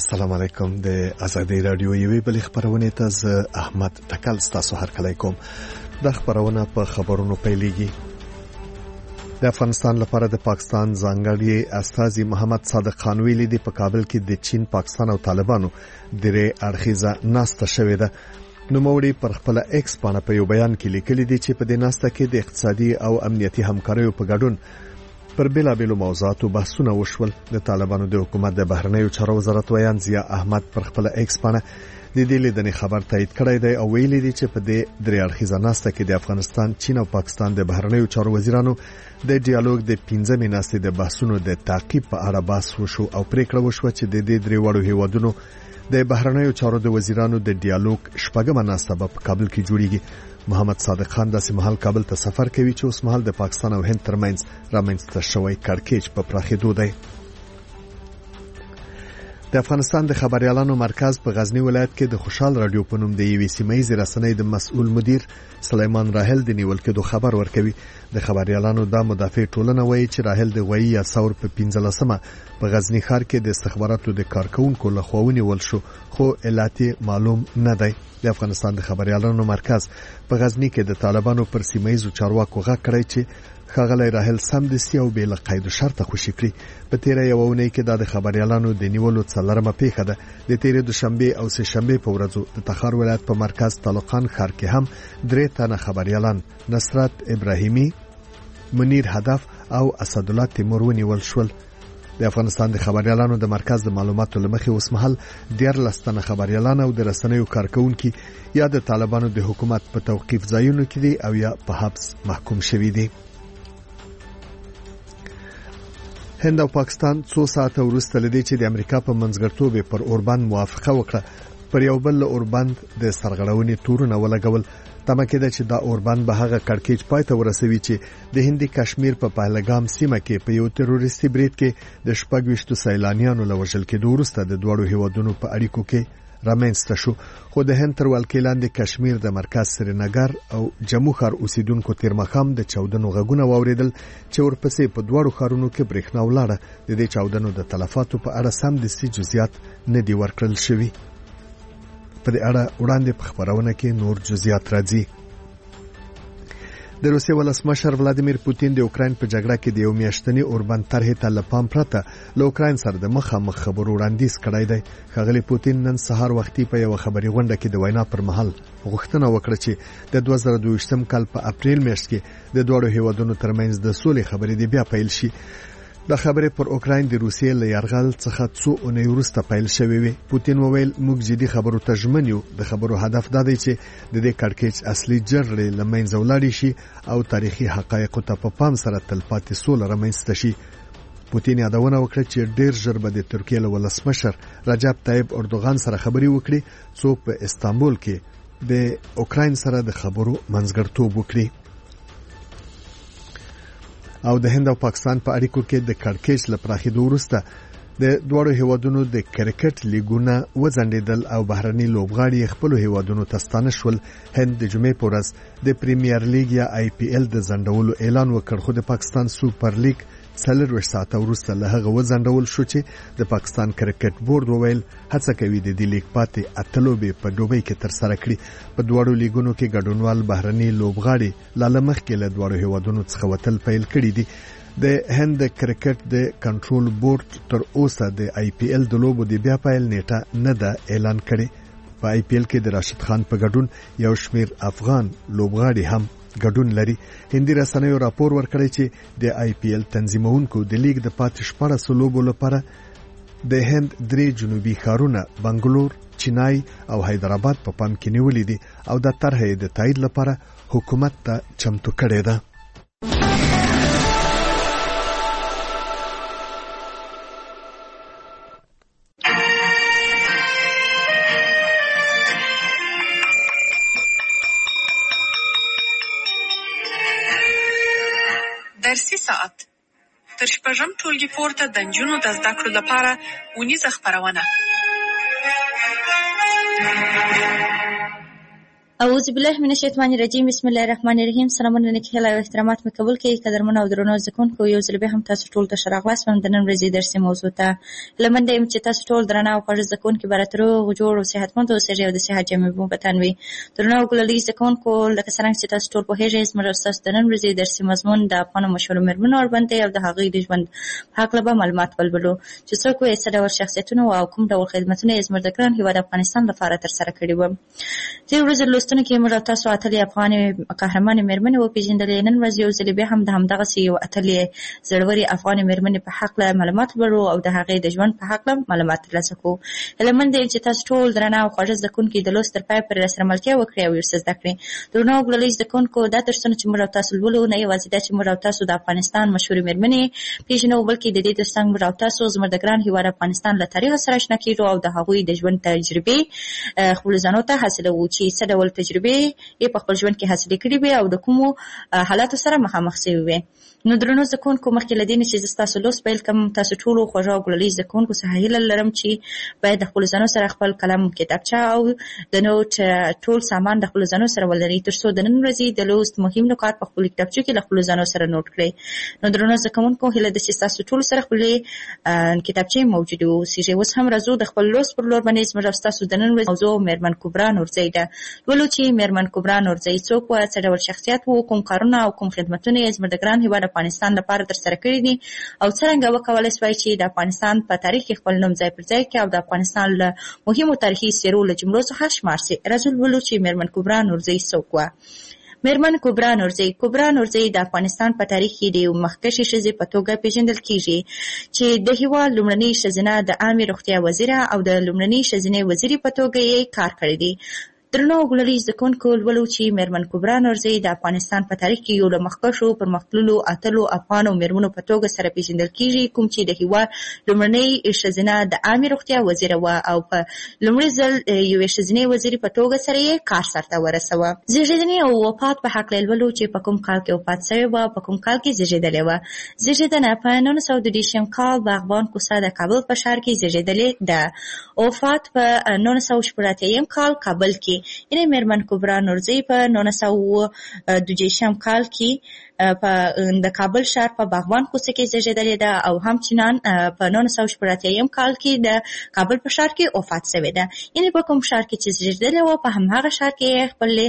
السلام علیکم. د ازادي رادیو یوې بلې خبرونه ته ز احمد ټکل تاسو هرکلی کوم. د خبرونه په خبرونو پیلېږي. د افغانستان لپاره د پاکستان ځانګړي استازي محمد صادق خان ویلي دی په کابل کې د چین، پاکستان او طالبانو درې اړخیزه ناسته شوې ده. نوموړي پر خپل ایکس باندې په یو بیان کې لیکلي دی چې په دې ناسته کې د اقتصادي او امنیتي همکاریو په ګډون پر بیلابیلو موضوعاتو بحثونه وشول. د طالبانو د حکومت د بهرنیو چارو وزارت ویان ضیا احمد پر خپل ایکس باندې د دې لیدنې خبر تایید کړی دی او ویلي دی چې په دې درې اړخیزه ناسته کې د افغانستان، چین او پاکستان د بهرنیو چارو وزیرانو د ډیالوګ د 15مې ناستې د بحثونو د تعقیب په اړه بحث وشو او پریکړه وشوه چې د دې درې وړو هیوادونو د بهرنیو چارو د وزیرانو د ډیالوګ شپږمه ناسته په کابل کې جوړیږي. محمد صادق خان داسې مهال کابل ته سفر کوي چې اوس مهال د پاکستان او هند ترمنځ رامنځته شوی کړکېچ په پراخېدو دی. د افغانستان د خبريالانو مرکز په غزنی ولایت کې د خوشحال رادیو په نوم د یوې سیمه‌یزې رسنۍ د مسؤل مدیر سلیمان راحل د نیول کېدو خبر ورکوي. د خبريالانو د مدافع ټولنه وایي چې راحل د غوي یا ثور په 15مه په غزنی ښار کې د استخباراتو د کارکونکو لخوا ونیول شو، خو علت معلوم نه دی. د افغانستان د خبريالانو مرکز په غزنی کې د طالبانو پر سیمه‌یزو چارواکو غږ کړی چې ښاغلی راحل سمدستي او بې له قید شرطه خوشي کړي. په تیره یوه اونۍ کې د خبريالانو د نیولو څلورمه پیښه ده. د تیرې دوشنبه او سه شنبه په ورځو د تخار ولایت په مرکز طالقان ښار کې هم 3 تنه خبريالان نصرت ابراهیمی، منیر هدف او اسد الله تیمور ونیول شول. د افغانستان د خبريالانو د مرکز د معلوماتو لمخې اوسمهال 14 تنه خبريالان او د رسنیو کارکونکو یا د طالبانو د حکومت په توقيف ځایونو کې دي او یا په حبس محکوم شوي دي. هند او پاکستان 2 ساعته وروسته لدی چې د امریکا په منځګړتوب پر اوربند موافقه وکړه پر یو بل اوربند د سرغړونې تورونه ولګول. تمه کېده چې دا اوربند به هغه کړکېچ پای ته ورسوي چې د هندي کشمیر په پهلګام سیمه کې په یو تروریستي برید کې د 26 سیلانیانو لوژل کېدو وروسته د دوړو هیوادونو په اړیکو کې رامنځته شو. خو د هند تر ولکې لاندې کشمیر د مرکز سرینګر او جمو ښار اوسیدونکو تیر مخام د چاودنو غږونه واوریدل چې ورپسې په دوړو ښارونو کې برېښنا ولاړه. د دې چاودنو د تلفاتو په اړه سمدستي جزئیات نه دی ورکړل شوي. په دې اړه وړاندې په خبرونه کې نور جزئیات راځي. د روسیې ولسمشر ولادیمیر پوتین د اوکراین په جګړه کې د یو میاشتنی اوربند طرحې ته لپام پرته له اوکراین سره د مخامخ خبرو وړاندیز کړی دی. ښاغلی پوتین نن سهار وختي په یو خبري غونډه کې د وینا پر مهال غوښتنه وکړه چې د 2022م کال په اپریل میاشت کې د دوړو هیوادونو ترمنځ د سولې خبرې د بیا پیل شي. د خبرې پر اوکراین د روسیې له یرغل څخه 2 اونۍ وروسته پیل شوې وي. پوتین وویل موږ جدي خبرو ته ژمن یو. د خبرو هدف دا دی چې د دې کړکېچ اصلي جرړې له منځه ولاړ شي او تاریخي حقایقو ته په پام سره تلپاتې سوله رامنځته شي. پوتین یادونه وکړه چې ډېر ژر به د ترکیې له ولسمشر رجب طیب اردوغان سره خبرې وکړي څو په استانبول کې د اوکراین سره د خبرو منځګړیتوب وکړي. او د هند او پاکستان په اړیکو کې د کړکېچ لپاره وروسته د دوړو هیوادونو د کرکټ لیګونه وځنډیدل او بهرني لوبغاړي خپل هیوادونو ته ستانه شول. هند د جمعې په ورځ د پریمیر لیګ یا IPL د ځنډولو اعلان وکړ، خو د پاکستان سوپر لیګ 4 ساعته وروسته له هغه وځنډول شو چې د پاکستان کرکټ بورډ وویل هڅه کوي د دې لیګ پاتې اتلوبې په دوبۍ کې تر سره کړي. په دوړو لیګونو کې ګډونوال بهرني لوبغاړي لاله مخکې له دوړو هیوادونو څخه وتل پیل کړي دي. د هند د کرکټ د کنټرول بورډ تر اوسه د IPL د لوبو د بیا پیل نیټه نه ده اعلان کړي. په IPL کې د راشد خان په ګډون یو شمیر افغان لوبغاړي هم ګډون لري. هندي رسنیو راپور ورکړی چې د IPL تنظیمونکو د لیګ د پاتې 14 لوبو لپاره د هند 3 جنوبي ښارونه بنگلور، چنای او حیدرآباد په پام کې نیولې دي او د طرحې د تایید لپاره حکومت ته چمتو کړی ده. درسي ساعت تر شپږم ټولګي پورته د نجونو د زده کړو لپاره اونیزه خپرونه. اعوذ بالله من الشیطان الرجیم بسم الله الرحمن الرحیم. سلامونه نیکه او احترامات مې قبول کړئ. قدرمنو او درنو زدهکوونکو، یو ځل بیا هم تاسو ټول ته ښه راغلاست وم د نن ورځې درسي موضوع ته. هیله منده یم چې تاسو ټول درانه او خوږ زدهکوونکي به راته روغ جوړ او صحتمند اوسېږئ او د صحت جامې مو په تن وي. درنو او ګلالي زدهکوونکو، لکه څرنګه چې تاسو ټول پوهېږئ، زموږ او ستاسو د نن ورځې درسي مضمون د افغانو مشهورو مېرمنو اړوند دی او د هغوی د ژوند په هکله به معلومات ولولو چې څوک وې، څه ډول شخصیتونه او کوم ډول خدمتونه یې زموږ د ګران هېواد افغانستان لپاره ترسره کړي وو. تېرې ورځې لوستنو کې موږ او تاسو اتلې افغانې قهرمانې مېرمنې وپېژندلې. نن ورځ یو ځل بیا هم د همدغسې یو اتلې زړورې افغانې مېرمنې په هکله معلومات لرو او د هغې د ژوند په هکله معلومات ترلاسه کوو. هیله منده یم چې تاسو ټول درانه او خوږه زدهکوونکي د لوست تر پایه پورې راسره ملتیا وکړئ او یو څه زده کړئ. درنو او ګلالي زدهکوونکو، دا درسونه چې موږ او تاسو لولو، نه یوازې دا چې موږ او تاسو د افغانستان مشهورې مېرمنې پېژنو، بلکې د دې ترڅنګ موږ او تاسو زموږ د ګران هېواد افغانستان له تاریخ سره اشنا کېږو او د هغوی د ژوند تجربې خپلو ځانو ته حاصلوو چې څه ډول تجربې یې په خپل ژوند کې حاصلې کړي وي او د کومو حالاتو سره مخامخ شوي وي. نو درنو زدهکوونکو، مخکې له دې نه چې زه ستاسو لوست پیل کړم، تاسو ټولو خوږو او ګلالي زدهکوونکو څخه هیله لرم چې باید د خپلو ځانو سره خپل قلم، کتابچه او د نوټ ټول سامان د خپلو ځانو سره ولرئ، تر څو د نن ورځې د لوست مهم نکات په خپلو کتابچو کې له خپلو ځانو سره نوټ کړئ. نو درنو زدهکوونکو، هیله ده چې ستاسو ټولو سره خپلې کتابچې موجودې واوسېږي. اوس هم راځو د خپل لوست پر لور باندې. زموږ او ستاسو د نن ورځې موضوع مېرمن کبرا نورزۍ ده. لولو چې مېرمن کبرا نورزۍ څوک وه، څه ډول شخصیت و، کوم کارونه او کوم خدمتونه یې زموږ د ګران هېواد افغانستان لپاره ترسره کړي دي او څرنګه وکولی سوای چې د افغانستان په تاریخ کې خپل نوم ځای پر ځای کړي او د افغانستان له مهمو تاریخي څېرو له جملو څخه شمار سي. راځو لولو چې مېرمن کبرا نورزۍ څوک وه. مېرمن کبرا نورزۍ. کبرا نورزۍ د افغانستان په تاریخ کې د یو مخکښې ښځې په توګه پېژندل کېږي چې د هېواد لومړنۍ ښځینه د عامې روغتیا وزیره او د لومړنۍ ښځینې وزیرې په توګه یې کار کړی دی. درنو او ګلالي زدهکوونکو، لولو چې مېرمن کبرا نورزۍ د افغانستان په تاریخ کې یو له مخکښو پرمختللو اتلو افغانو مېرمنو په توګه سره پېژندل کېږي، کوم چې د هېواد لومړنۍ ښځینه د عامې روغتیا وزیره وه او په لومړي ځل یوې ښځینې وزیرې په توګه سره یې کار سرته ورسوه. زېږېدنې او وفات په هکله لولو چې په کوم کال کې وفات شوې وه، په کوم کال کې زېږېدلې وه. زېږېدنه په 1922 کال باغبان کوڅه د کابل په ښار کې زېږېدلې ده. وفات په 1980 کال کابل کې، یعنې مېرمن کبرا نورزۍ په 1922 کال کې د کابل ښار په باغبان کوڅه کې زېږېدلې ده او همچنان په 1980 کال کې د کابل په ښار کې وفات شوې ده. یعنې په کوم ښار کې چې زېږېدلې وه، په همهغه ښار کې یې خپلې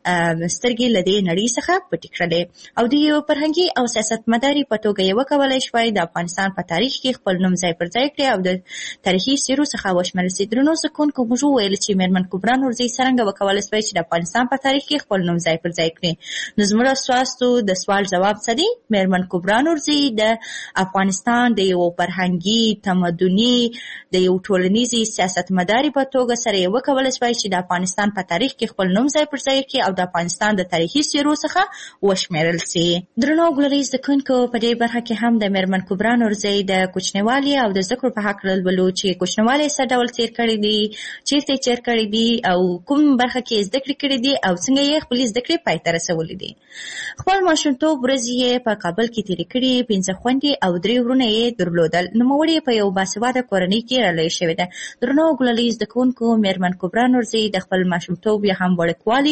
سترګې له دې نړۍ څخه پټې کړلې او د یو فرهنګي او سیاستمدارې په توګه یې وکولی شوای د افغانستان په تاریخ کې خپل نوم ځای پر ځای کړي او د تاریخي څېرو څخه وشمېرل سي. درنو زدهکوونکو، موږ وویل چې مېرمن کبرا نورزۍ څرنګه وکولی سوای چې د افغانستان په تاریخ کې خپل نوم ځای پر ځای کړي. نو زموږ ستاسو د سوال جواب څه دی؟ مېرمن کبرا نورزۍ د افغانستان د یو فرهنګي، تمدني، د یو ټولنیزې سیاستمدارې په توګه سره یې وکولی سوای چې د افغانستان په تاریخ کې خپل نوم ځای پر ځای کړي او د افغانستان د تاریخي څېرو څخه وشمېرل سي. درنو ګلالي زدهکوونکو، په دې برخه کې هم د مېرمن کبرا نورزۍ د کوچنیوالي او د زده کړو په هکله لولو چې کوچنیوالی یې څه ډول تېر کړی دی، چېرته یې تېر کړی دی او کوم برخه کې یې زده کړې کړې دي او څنګه یې خپلې زده کړې پای ته رسولې دي. خپل ماشومتوب ورځې یې په کابل کې تېرې کړې. 5 خویندې او 3 وروڼه یې درلودل. نوموړې په یو باسواده کورنۍ کې رالویه شوې ده. درنو ګلالي زدهکوونکو، مېرمن کبرا نورزۍ د خپل ماشومتوب یا هم وړکوالي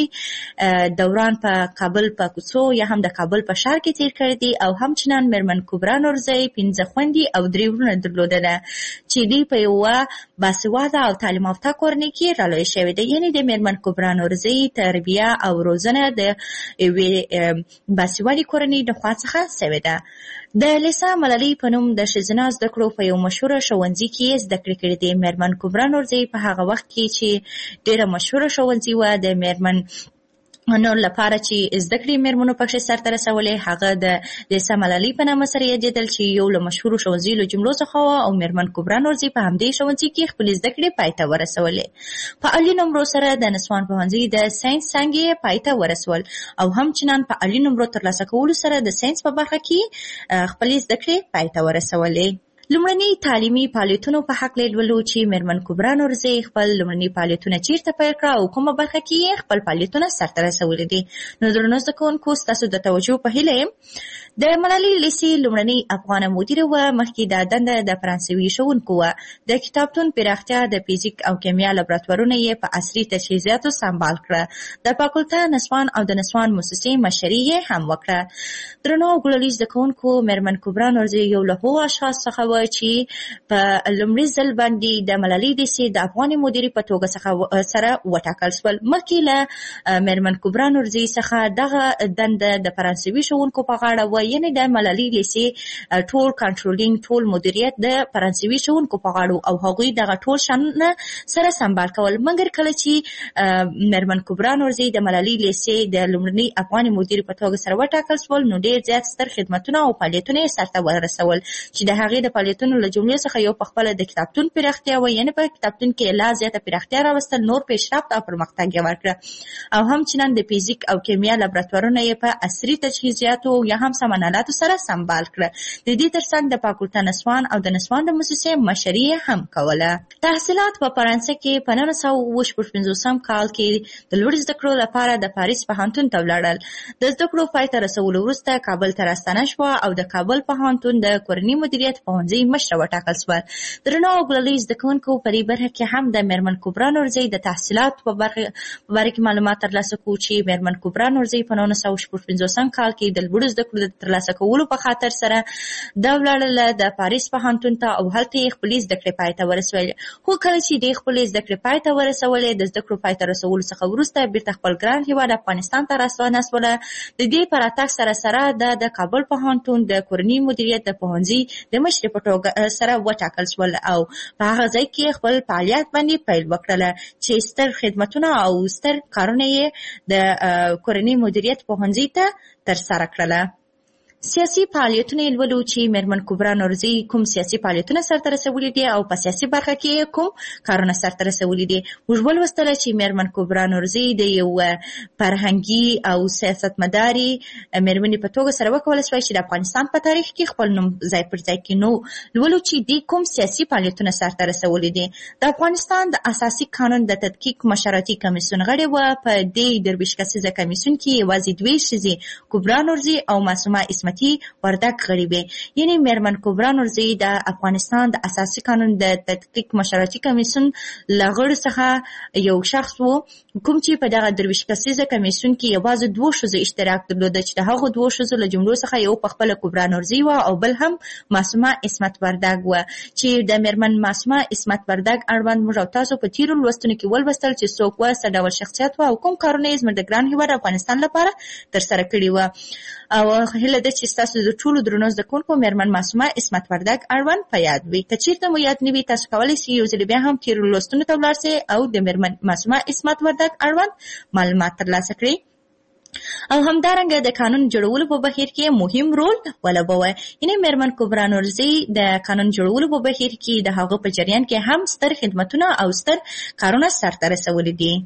دوران په کابل په کوڅو یا هم د کابل په ښار کې تېر کړی دی او همچنان مېرمن کبرا نورزۍ 5 خویندې او 3 وروڼه درلودله چې دوی په یوه باسواده او تعلیم یافته کورنۍ کې رالویه شوې ده. یعنې د مېرمن کبرا نورزۍ تربیه او روزنه د یوې باسوادې کورنۍ د خوا څخه شوې ده. د لیسا ملالۍ په نوم د ښځینه زده کړو په یو مشهوره ښوونځي کې یې زده کړې کړې دي. مېرمن کبرا نورزۍ په هغه وخت کې چې ډېره مشهوره ښوونځي وه د مېرمن نو لپاره چې زده کړې مېرمنو پکښې سرته رسولې، هغه د لیسا ملالۍ په نامه سره یادېدل چې یو له مشهورو ښوونځیو له جملو څخه وه او مېرمن کبرا نورزۍ په همدې ښوونځي کې خپلې زده کړې پای ته ورسولې. په عالي نمرو سره د نسوان پوهنځي د ساینس څانګې یې پای ته ورسول او همچنان په عالي نمرو ترلاسه کولو سره د ساینس په برخه کې خپلې زده کړې پای ته ورسولې. لومړني تعلیمي فعالیتونو په حق لولو چې میرمن کبرا نورزي خپل لومړني فعالیتونه چیرته پیل کړه او کومه برخه کې خپل فعالیتونه سرته رسولي دي. نو درنو زده کوونکو ستاسو د توجه په هیله د ملالۍ لیسې لومړنۍ افغانه مدیره وه. مخکې دا دنده د فرانسوي ښوونکو وه. د کتابتون پراختیا د فزیک او کیمیا لابراتوارونه یې په عصري تجهیزاتو سمبال کړه. د فاکولته نسوان او د نسوان موسسې مشري یې هم وکړه. درنو ګلالي زده کوونکو، میرمن کبرا نورزي یو له هغو اشخاص څخه وه چې په لومړي ځل باندې د ملالۍ لیسې د افغاني مدیرې په توګه سره وټاکل شول. مخکې له میرمن کبرا نورزي څخه دغه دنده د فرانسوي ښوونکو په غاړه وه، یعنې د ملالۍ لیسې ټول کنټرولینګ، ټول مدیریت د فرانسوي ښوونکو په غاړه او هغوی دغه ټول شانونه سره سمبال کول. مګر کله چې میرمن کبرا نورزي د ملالۍ لیسې د لومړنۍ افغاني مدیرې په توګه سره وټاکل شول، نو ډېر زیات ستر خدمتونه او فعالیتونه یې سرته ورسول چې د هغې د فعالیتونو له جملې څخه یو پخپله د کتابتون پراختیا وه، یعنې په کتابتون کې لا زیاته پراختیا راوستل، نور پیشرفت او پرمختګ یې ورکړه. او هم چنان د فزیک او کیمیا لابراتوارونه یې په عصري تجهیزاتو یا هم سمنالاتو سره سمبال کړه. د دې ترڅنګ د فاکولته نسوان او د نسوان د موسسې مشري هم کوله. تحصیلات په فرانسه کې په 1955 کال کې د لوړ زده کړو لپاره د پاریس پوهنتون ته ولاړل. د زده کړو پای ته رسولو وروسته کابل ته راستنه شوه او د کابل پوهنتون د کورني مدیریت پوهنځي مشره وټاکل شول. درنو ګلالي زده کوونکو، په دې برخه کې هم د میرمن کبرا نورزي د تحصیلاتو په باره کې معلومات ترلاسه کوو چې میرمن کبرا نورزي په 1955 کال کې د لوړ زده کړو د ترلاسه کولو په خاطر سره دا ولاړله د پاریس پوهنتون ته او هلته یې خپلې زده کړې پای ته ورسولې. خو کله چې دې خپلې زده کړې پای ته ورسولې، د زده کړو پای ته رسولو څخه وروسته بیرته خپل ګران هېواد افغانستان ته راستنه شوله. د دې په راتګ سره سره د کابل پوهنتون د کورني مدیریت د پوهنځي د مشرې په توګه سره وټاکل شول او په هغه ځای کې خپل فعالیت باندې پیل وکړله چې ستر خدمتونه او ستر کارونه یې د کورني مدیریت پوهنځي ته ترسره کړله. سیاسي فعالیتونه یې لولو چې میرمن کبرا نورزي کوم سیاسي فعالیتونه سرته رسولي دي او په سیاسي برخه کې کوم کارونه سرته رسولي دي. موږ ولوستله چې میرمن کبرا نورزي د یو فرهنګي او سیاستمداري میرمنې په توګه سره وکولی شوای چې د افغانستان په تاریخ کې خپل نوم ځای پر ځای کړي. نو لولو چې دوی کوم سیاسي فعالیتونه سرته رسولي دي. د افغانستان د اساسي قانون د تدقیق مشورتي کمیسیون غړې وه. په دې 23 کسیزه کمیسیون کې یوازې 2 ښځې، کبرا نورزي او معصومه اسمتي وردک غړي وي. یعنې میرمن کبرا نورزي د افغانستان د اساسي قانون د تدقیق مشورتي کمیسیون له غړو څخه یو شخص و، کوم چې په دغه 23 کسیزه کمیسیون کې یوازې 2 ښځو اشتراک درلوده چې د هغو 2 ښځو له جملو څخه یو پخپله کبرا نورزي وه او بل هم معصومه اسمت وردک وه. چې د میرمن معصومه اسمت وردک اړوند موږ او تاسو په تیرو لوستونو کې ولوستل چې څوک وه، څه ډول شخصیت وه او کوم کارونه یې زموږ د ګران هېواد افغانستان لپاره ترسره کړي وه. او هیله ده چې ستاسو د ټولو درنو زده کوونکو میرمن معصومه اسمت وردک اړوند په یاد وي. که چېرته مو یاد نه وي، تاسو کولی شئ یو ځل بیا هم تیرو لوستونو ته ولاړ شئ او د میرمن معصومه اسمت وردک اړوند معلومات ترلاسه کړئ. او همدارنګه د قانون جوړولو په بهیر کې مهم رول ولوبوه. یعنې میرمن کبرا نورزي د قانون جوړولو په بهیر کې د هغه په جریان کې هم ستر خدمتونه او ستر کارونه سرته رسولي دي.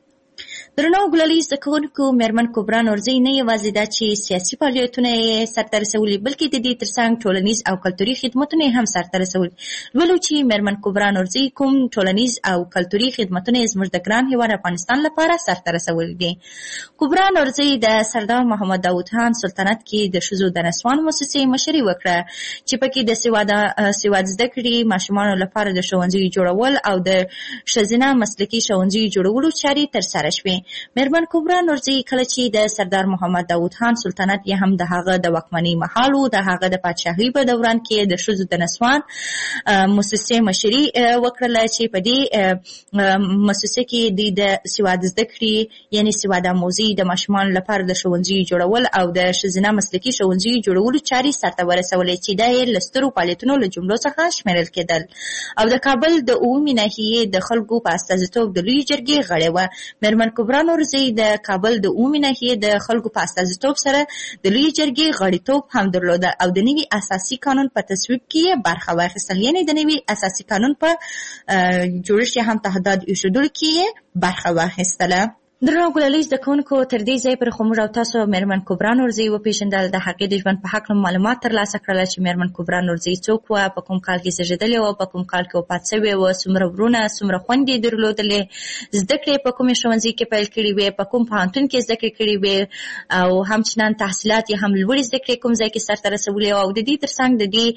درنو ګلالي زده کوونکو، میرمن کبرا نورزي نه یوازې دا چې سیاسي فعالیتونه یې سرته رسولي، بلکې د دې ترڅنګ ټولنیز او کلتوري خدمتونه یې هم سرته رسولي. لولو چې میرمن کبرا نورزي کوم ټولنیز او کلتوري خدمتونه یې زموږ د ګران هېواد افغانستان لپاره سرته رسولي دي. کبرا نورزي د سردار محمد داود خان سلطنت کې د ښځو د نسوان موسسې مشري وکړه چې پکې د سواد زده کړې ماشومانو لپاره د ښوونځیو جوړول او د ښځینه مسلکي ښوونځیو جوړولو چارې ترسره شوې. میرمن کبرا نورزي کله چې د سردار محمد داود خان سلطنت یا هم د هغه د واکمنۍ مهال و، د هغه د پادشاهۍ په دوران کې د ښځو د نسوان موسسې مشري وکړله چې په دې موسسې کې د سواد زده کړې یعنې سواد آموزي د ماشومانو لپاره د ښوونځیو جوړول او د ښځینه مسلکي ښوونځیو جوړولو چارې سرته ورسولې چې دا یې له سترو فعالیتونو له جملو څخه شمیرل کېدل. او د کابل د عمومي ناحیې د خلکو په استازیتوب د لویې جرګې غړې وه. میرمن کبرا نورزي د کابل د عمومي ناحیې د خلکو په استازیتوب سره د لویې جرګې غړیتوب هم درلوده او د نوي اساسي قانون په تصویب کې برخه واخیستل، یعنې د نوي اساسي قانون په جوړښت هم تهدید ایښودلو کې برخه واخیستله. درنو ګلالي زده کوونکو تر دې ځای پر موږ او تاسو میرمن کبرا نورزي وپېژندل، د هغې د ژوند په هکله معلومات ترلاسه کړل چې میرمن کبرا نورزي څوک وه، په کوم کال کې زېږېدلې وه، په کوم کال کې وفات شوې وه، څومره ورونه څومره خویندې درلودلې، زده کړې په کومې ښوونځي کې پیل کړې وې، په کوم پوهنتون کې زده کړې کړې وې، او همچنان تحصیلات یې هم لوړې زده کړې کوم ځای کې سرته رسولې وه، او د دې ترڅنګ د دې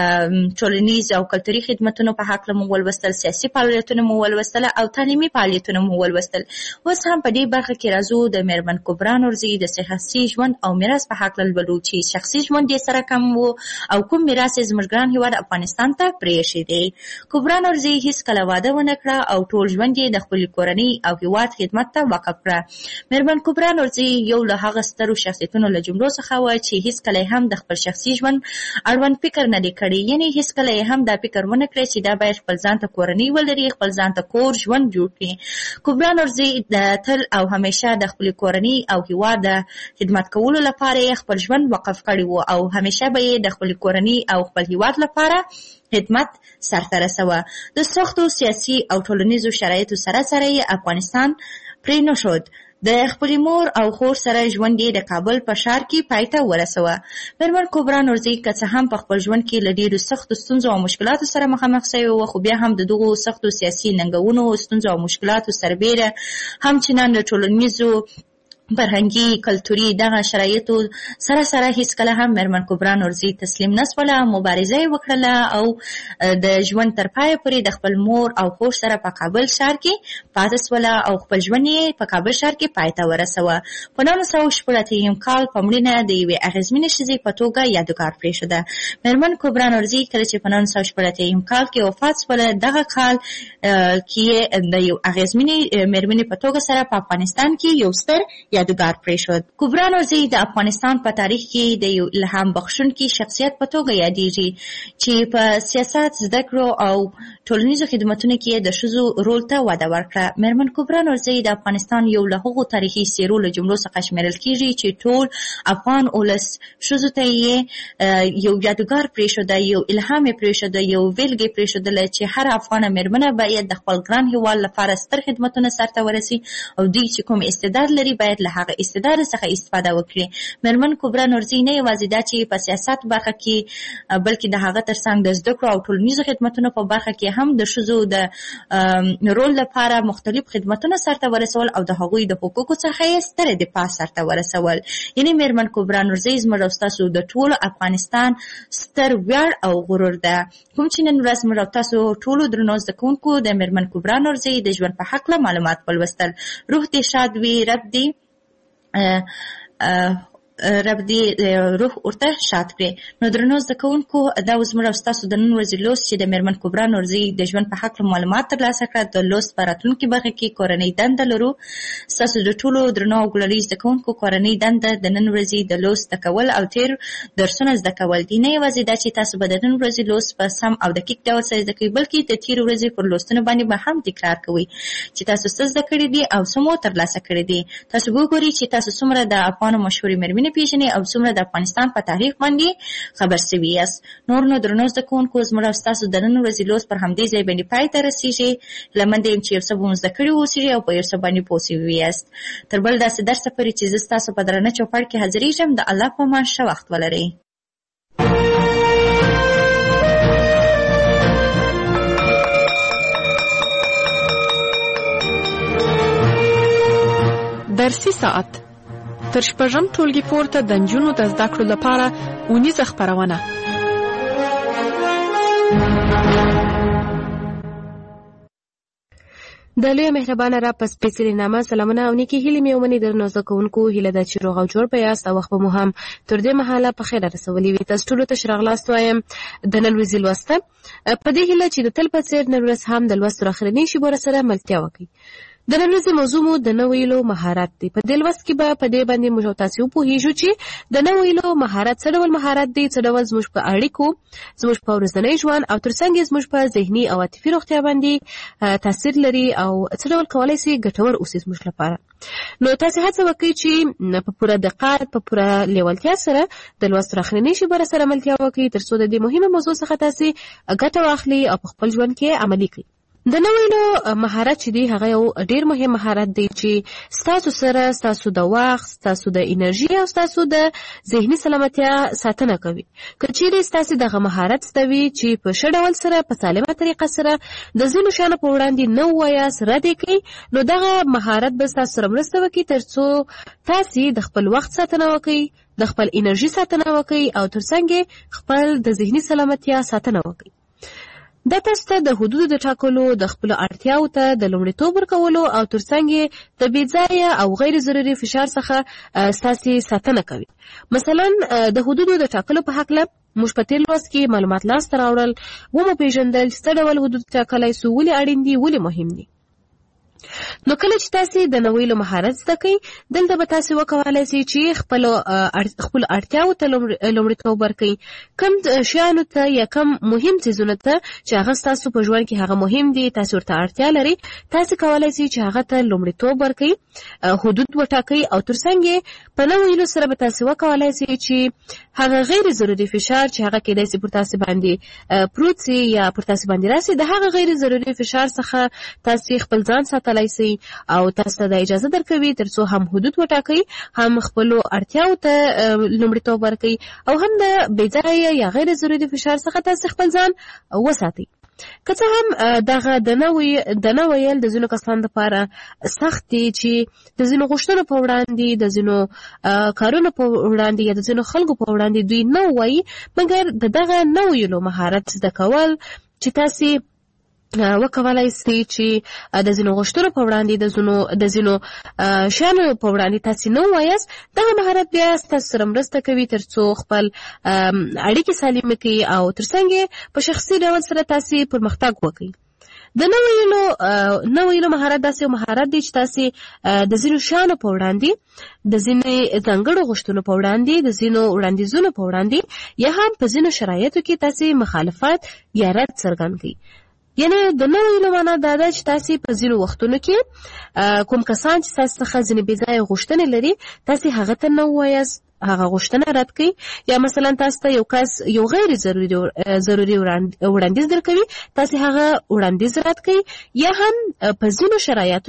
ټولنیز او کلتوري خدمتونو په هکله مو ولوستل، سیاسي فعالیتونه مو ولوستل او تعلیمي فعالیتونه مو ولوستل. اوس هم په دې برخه کې راځو د میرمن کبرا نورزي د شخصي ژوند او میراث په هکله لولو چې شخصي ژوند یې سره کم و او کوم میراث یې زموږ ګران هېواد افغانستان ته پرېښی دی. کبرا نورزي هېڅکله واده ونه کړه او ټول ژوند یې د خپلې کورنۍ او هېواد خدمت ته وقف کړه. میرمن کبرا نورزي یو له هغه سترو شخصیتونو له جملو څخه وه چې هېڅکله هم د خپل شخصي ژوند اړوند فکر نه دی کړی، یعنې هېڅکله یې هم دا فکر ونه کړی چې دا باید خپل ځان ته کورنۍ ولري، خپل ځان ته کور ژوند جوړ کړي. کبرا نورزي تل او همیشه د خپلې کورنۍ او هېواد د خدمت کولو لپاره یې خپل ژوند وقف کړی و او همیشه به یې د خپلې کورنۍ او خپل هېواد لپاره خدمت سرته رسوه. د سختو سیاسي او ټولنیزو شرایطو سره سره یې افغانستان پرې نه شود. د خپلې مور او خور سره ژوند یې د کابل په ښار کې پای ته ورسوه. میرمن کبرا نورزي که څه هم په خپل ژوند کې له ډېرو سختو ستونزو او مشکلاتو سره مخامخ شوې وه، خو بیا هم د دغو سختو سیاسي ننګونو، ستونزو او مشکلاتو سربیره همچنان د ټولنیزو فرهنګي کلتوري دغه شرایطو سره سره هېڅکله هم میرمن کبرا نورزي تسلیم نه شوله، مبارزه یې وکړله او د ژوند تر پایه پورې د خپل مور او خور سره په کابل ښار کې پاتې شوله او خپل ژوند یې په کابل ښار کې پای ته ورسوه. په 1980 کال په مړینه د یوې اغېزمنې ښځې په توګه یادګار پرېښوده. میرمن کبرا نورزي کله چې په 1980 کال کې وفات شوله، دغه کال کې د یو اغېزمنې میرمنې په توګه سره په افغانستان کې یو ستر یادګار پرېښود. کبرا نورزي د افغانستان په تاریخ کې د یو الهام بخښونکي شخصیت په توګه یادېږي چې په سیاست، زده کړو او ټولنیزو خدمتونو کې د ښځو رول ته وده ورکړه. میرمن کبرا نورزي د افغانستان یو له هغو تاریخي څېرو له جملو څخه شمیرل کېږي چې ټول افغان ولس ښځو ته یې یو یادګار پرېښوده، یو الهام یې پرېښوده، یو بېلګې پرېښودله چې هره افغانه میرمنه باید د خپل ګران هېواد لپاره ستر خدمتونه سرته ورسي او دوی چې کوم استعداد لري باید له هغه استعداد څخه استفاده وکړي. میرمن کبرا نورزي نه یوازې دا چې په سیاست برخه کې بلکې د هغه ترڅنګ د زده کړو او ټولنیزو خدمتونو په برخه کې هم د ښځو د رول لپاره مختلف خدمتونه سرته ورسول او د هغوی د حقوقو څخه یې ستره دفاع سرته ورسول. یعنې میرمن کبرا نورزي زموږ او ستاسو د ټولو افغانستان ستر ویاړ او غرور ده. کوم چې نن ورځ موږ او تاسو ټولو درنو زده کوونکو د میرمن کبرا نورزي د ژوند په هکله معلومات ولوستل. روح دې شاد وي، رب دې روح ورته شاد کړي. نو درنو زده کوونکو، دا اوس موږ او ستاسو د نن ورځې لوست چې د میرمن کبرا نورزي د ژوند په هکله معلومات ترلاسه کړه. د لوست په راتلونکي برخه کې کورنۍ دنده لرو. ستاسو د ټولو درنو او ګلالي زده کوونکو کورنۍ دنده د نن ورځې د لوست زده کول او تیر درسونه زده کول دي. نه یوازې دا چې تاسو به د نن ورځې لوست په سم او دقیق ډول سره زده کوئ، بلکې د تیر ورځې پر لوستونو باندې به هم تکرار کوئ چې تاسو څه زده کړي دي او څه مو ترلاسه کړي دي. تاسو وګورئ چې تاسو څومره د افغانو مشهورې میرمنې پیژنئ او څومره د افغانستان په تاریخ باندې خبر سوي یاست. نور نو درنو زده کوونکو، زموږ او ستاسو د نن ورځې لوست پر همدې ځای باندې پای ته رسېږي. هیله منده یم چې یو څه به مو زده کړي واوسېږي او په یو څه باندې پوه سوي یاست. تر بل داسې درسه پورې چې زه ستاسو په درانه چوپړ کې حاضرېږم، د الله په امان ښه وخت ولرئ. درسي ساعت تر شپږم ټولګي پورته د نجونو د زده کړو لپاره اونیزه خپرونه. د لوی مهربانه را په سپېڅلې نامه سلامونه او نیکې هیلې مې ومني. درنو زده کوونکو، هیله ده چې روغ او جوړ به یاست او وخت به مو هم تر دې مهاله په خیر رسولي وي. تاسو ټولو ته ښه راغلاست وایم د نن ورځې لوسته، په دې هیله چې د تل په څېر نن ورځ هم د لوستو اخرنۍ شیبو سره ملتیا وکړئ. د نن ورځې موضوع مو د نه ویلو مهارت دی. په دې لوست کې به په دې باندې موږ تاسو وپوهیږو چې د نه ویلو مهارت څه ډول مهارت دی، څه ډول زموږ په اړیکو، زموږ په ورځني ژوند او ترڅنګ زموږ په ذهني او عاطفي روغتیا باندې تاثیر لري او څه ډول کولای شي ګټور اوسي زموږ لپاره. نو تاسو هڅه وکړئ چې په پوره دقت، په پوره لیوالتیا سره د لوست اخرنۍ شیبه سره ملتیا وکړئ ترڅو د دې مهمه موضوع څخه تاسو ګټه واخلئ او په خپل ژوند کې عملي کړئ. د نویو مهارت چې دی هغه یو ډیر مهم مهارت دی چې ستاسو سره ستاسو د وخت، ستاسو د انرژي او ستاسو د ذهني سلامتیا ساتنه کوي. که چیرې ستاسو دغه مهارت ستوي چې په ښه ډول سره په سالمه طریقه سره د ځینو شیانو په وړاندې نه ووایاست، رد یې کړئ، نو دغه مهارت به ستاسو سره مرسته وکړي تر څو تاسو د خپل وخت ساتنه وکړئ، د خپل انرژي ساتنه وکړئ او ترڅنګ خپل د ذهني سلامتیا ساتنه وکړئ. دا تاسو ته د حدودو د ټاکلو، د خپل اړتیاو ته د لومړیتوب ورکولو او ترڅنګ د بې ځایه او غیر ضروري فشار څخه ستاسو ساتنه کوي. مثلا د حدودو د ټاکلو په هکله موږ په تیر لوست کې معلومات لاسته راوړل، ومو پیژندل چې څه ډول حدود ټاکلی سو، ولې اړین دي، ولې مهم دي. نو کله چې تاسو د نویو مهارت زده کړئ، دلته به تاسو وکولای شئ چې خپل اړتیاو ته لومړیتوب ورکړئ، کوم شیانو ته یا کوم مهم څیزونو ته چې هغه تاسو په ژوند کې هغه مهم دي، تاسو ورته اړتیا لرئ، تاسو کولای شئ چې هغه ته لومړیتوب ورکړئ، حدود وټاکئ او ترڅنګ په نویو سره به تاسو وکولای شئ چې هغه غیر ضروري فشار چې هغه کېدای شي پر تاسو باندې پروت سي یا پر تاسو باندې راسي، د هغه غیر ضروري فشار څخه تاسو خپل ځان ساتلای شئ او تاسو ته اجازه درکوي ترڅو هم حدود وټاکئ، هم خپل اړتیاو ته لومړیتوب ورکړئ او هم د بې ځایه یا غیر ضروري فشار څخه تاسو خپل ځان وساتئ. که څه هم دغه د نه ویل د ځینو کسانو لپاره سخت دي چې د ځینو غوښتنو په وړاندې، د ځینو کارونو په وړاندې یا د ځینو خلکو په وړاندې دوی نه وایي، مګر د دغه نه ویلو مهارت زده کول چې تاسو وکولای شئ چې د ځینو غوښتنو په وړاندې، د ځینو شیانو په وړاندې تاسو نه وایاست، دغه مهارت بیا ستاسو سره مرسته کوي ترڅو خپل اړیکې سالمه کړئ او ترڅنګ په شخصي ډول سره تاسو پرمختګ وکړئ. د نویو مهارت داسې مهارت دی چې تاسو د ځینو شیانو په وړاندې، د ځینې ځانګړو غوښتنو په وړاندې، د ځینو وړاندیزونو په وړاندې یا هم په ځینو شرایطو کې تاسو مخالفت یا رد څرګند کړئ. یعنی د نویو معنا دا ده چې تاسو په ځینو وختونو کې کوم کسان چې تاسو څخه ځینې بې ځایه غوښتنې لري، تاسو هغه ته نه ووایاست، هغه غوښتنه رد کړئ، یا مثلا تاسو ته یو کس یو غیر ضروري وړاندیز درکوي، تاسو هغه وړاندیز رد کړئ، یا هم په ځینو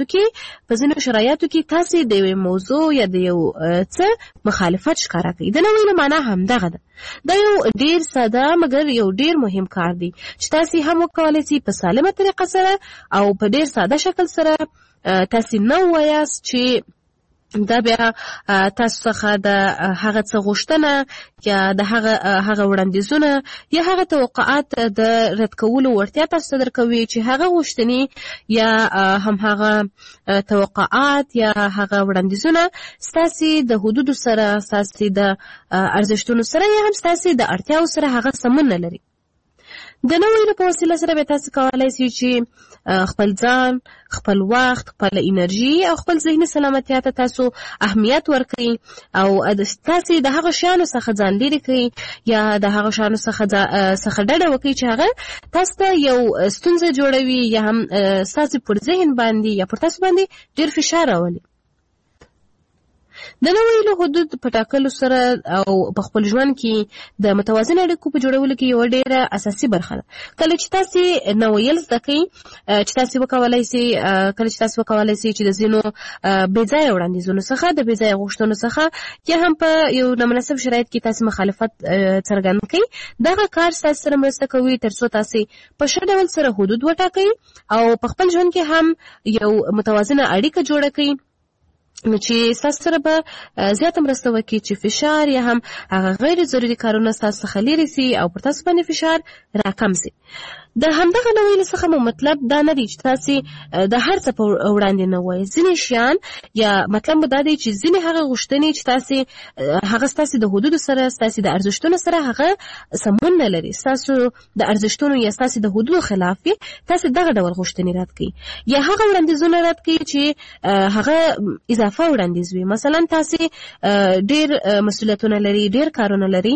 شرایطو کې تاسو د یو موضوع یا د یو څه مخالفت ښکاره کړئ. د نویو معنا هم دغه ده. دا یو ډیر ساده مګر یو ډیر مهم کار دی چې تاسو هم وکولای شئ په سالمه طریقه سره او په ډیر ساده شکل سره تاسو نه وایاست چې دا بیا تاسو څخه د هغه څه غوښتنه یا د هغه وړاندیزونه یا هغه توقعات د رد کولو وړتیا تاسو ته درکوي چې هغه غوښتنې یا هم هغه توقعات یا هغه وړاندیزونه ستاسو د حدودو سره، ستاسو د ارزښتونو سره یا هم ستاسو د اړتیاو سره هغه سمون نه لري. د نویو په وسیله سره به تاسو کولای شئ چې خپل ځان، خپل وخت، خپل انرژي او خپل ذهني سلامتیا ته تاسو اهمیت ورکړئ او تاسو د هغه شیانو څخه ځان لرې کړئ یا د هغه شیانو څخه ډډه وکړئ چې هغه تاسو ته یو ستونزه جوړوي یا هم تاسو پر ذهن باندې یا پر تاسو باندې ډیر فشار راولي. د نویو حدود په ټاکلو سره او په خپل ژوند کې د متوازن اړیکو په جوړولو کې یو ډیره اساسي برخه ده. کله چې تاسو نویل زده کړئ، چې تاسو وکولای شئ چې د ځینو بې ځایه وړاندیزونو څخه، د بې ځایه غوښتنو څخه یا هم په یو نامناسب شرایط کې تاسو مخالفت څرګند کړئ، دغه کار تاسو سره مرسته کوي ترڅو تاسو په ښه ډول سره حدود وټاکئ او په خپل ژوند کې هم یو متوازنه اړیکه جوړه کړئ، نو چې تاسو سره به زیاته مرسته وکړي چې فشار یا هم هغه غیر ضروري کارونه تاسو څخه لرې سي او پر تاسو باندې فشار راکم سي. د همدغه نویل څخه مو مطلب دا نه دی چې تاسو د هر څه په وړاندې نه وایي. ځینې شیان یا مطلب مو دا دی چې ځینې هغه غوښتنې چې تاسو د حدودو سره، تاسو د ارزښتونو سره هغه سمون نه لري، تاسو د ارزښتونو یا تاسو د حدودو خلاف وي، تاسو دغه ډول غوښتنې رد کړئ یا هغه وړاندیزونه رد کړئ چې هغه اضافه وړاندیز وي. مثلا تاسو ډیر مسؤلیتونه لري، ډیر کارونه لري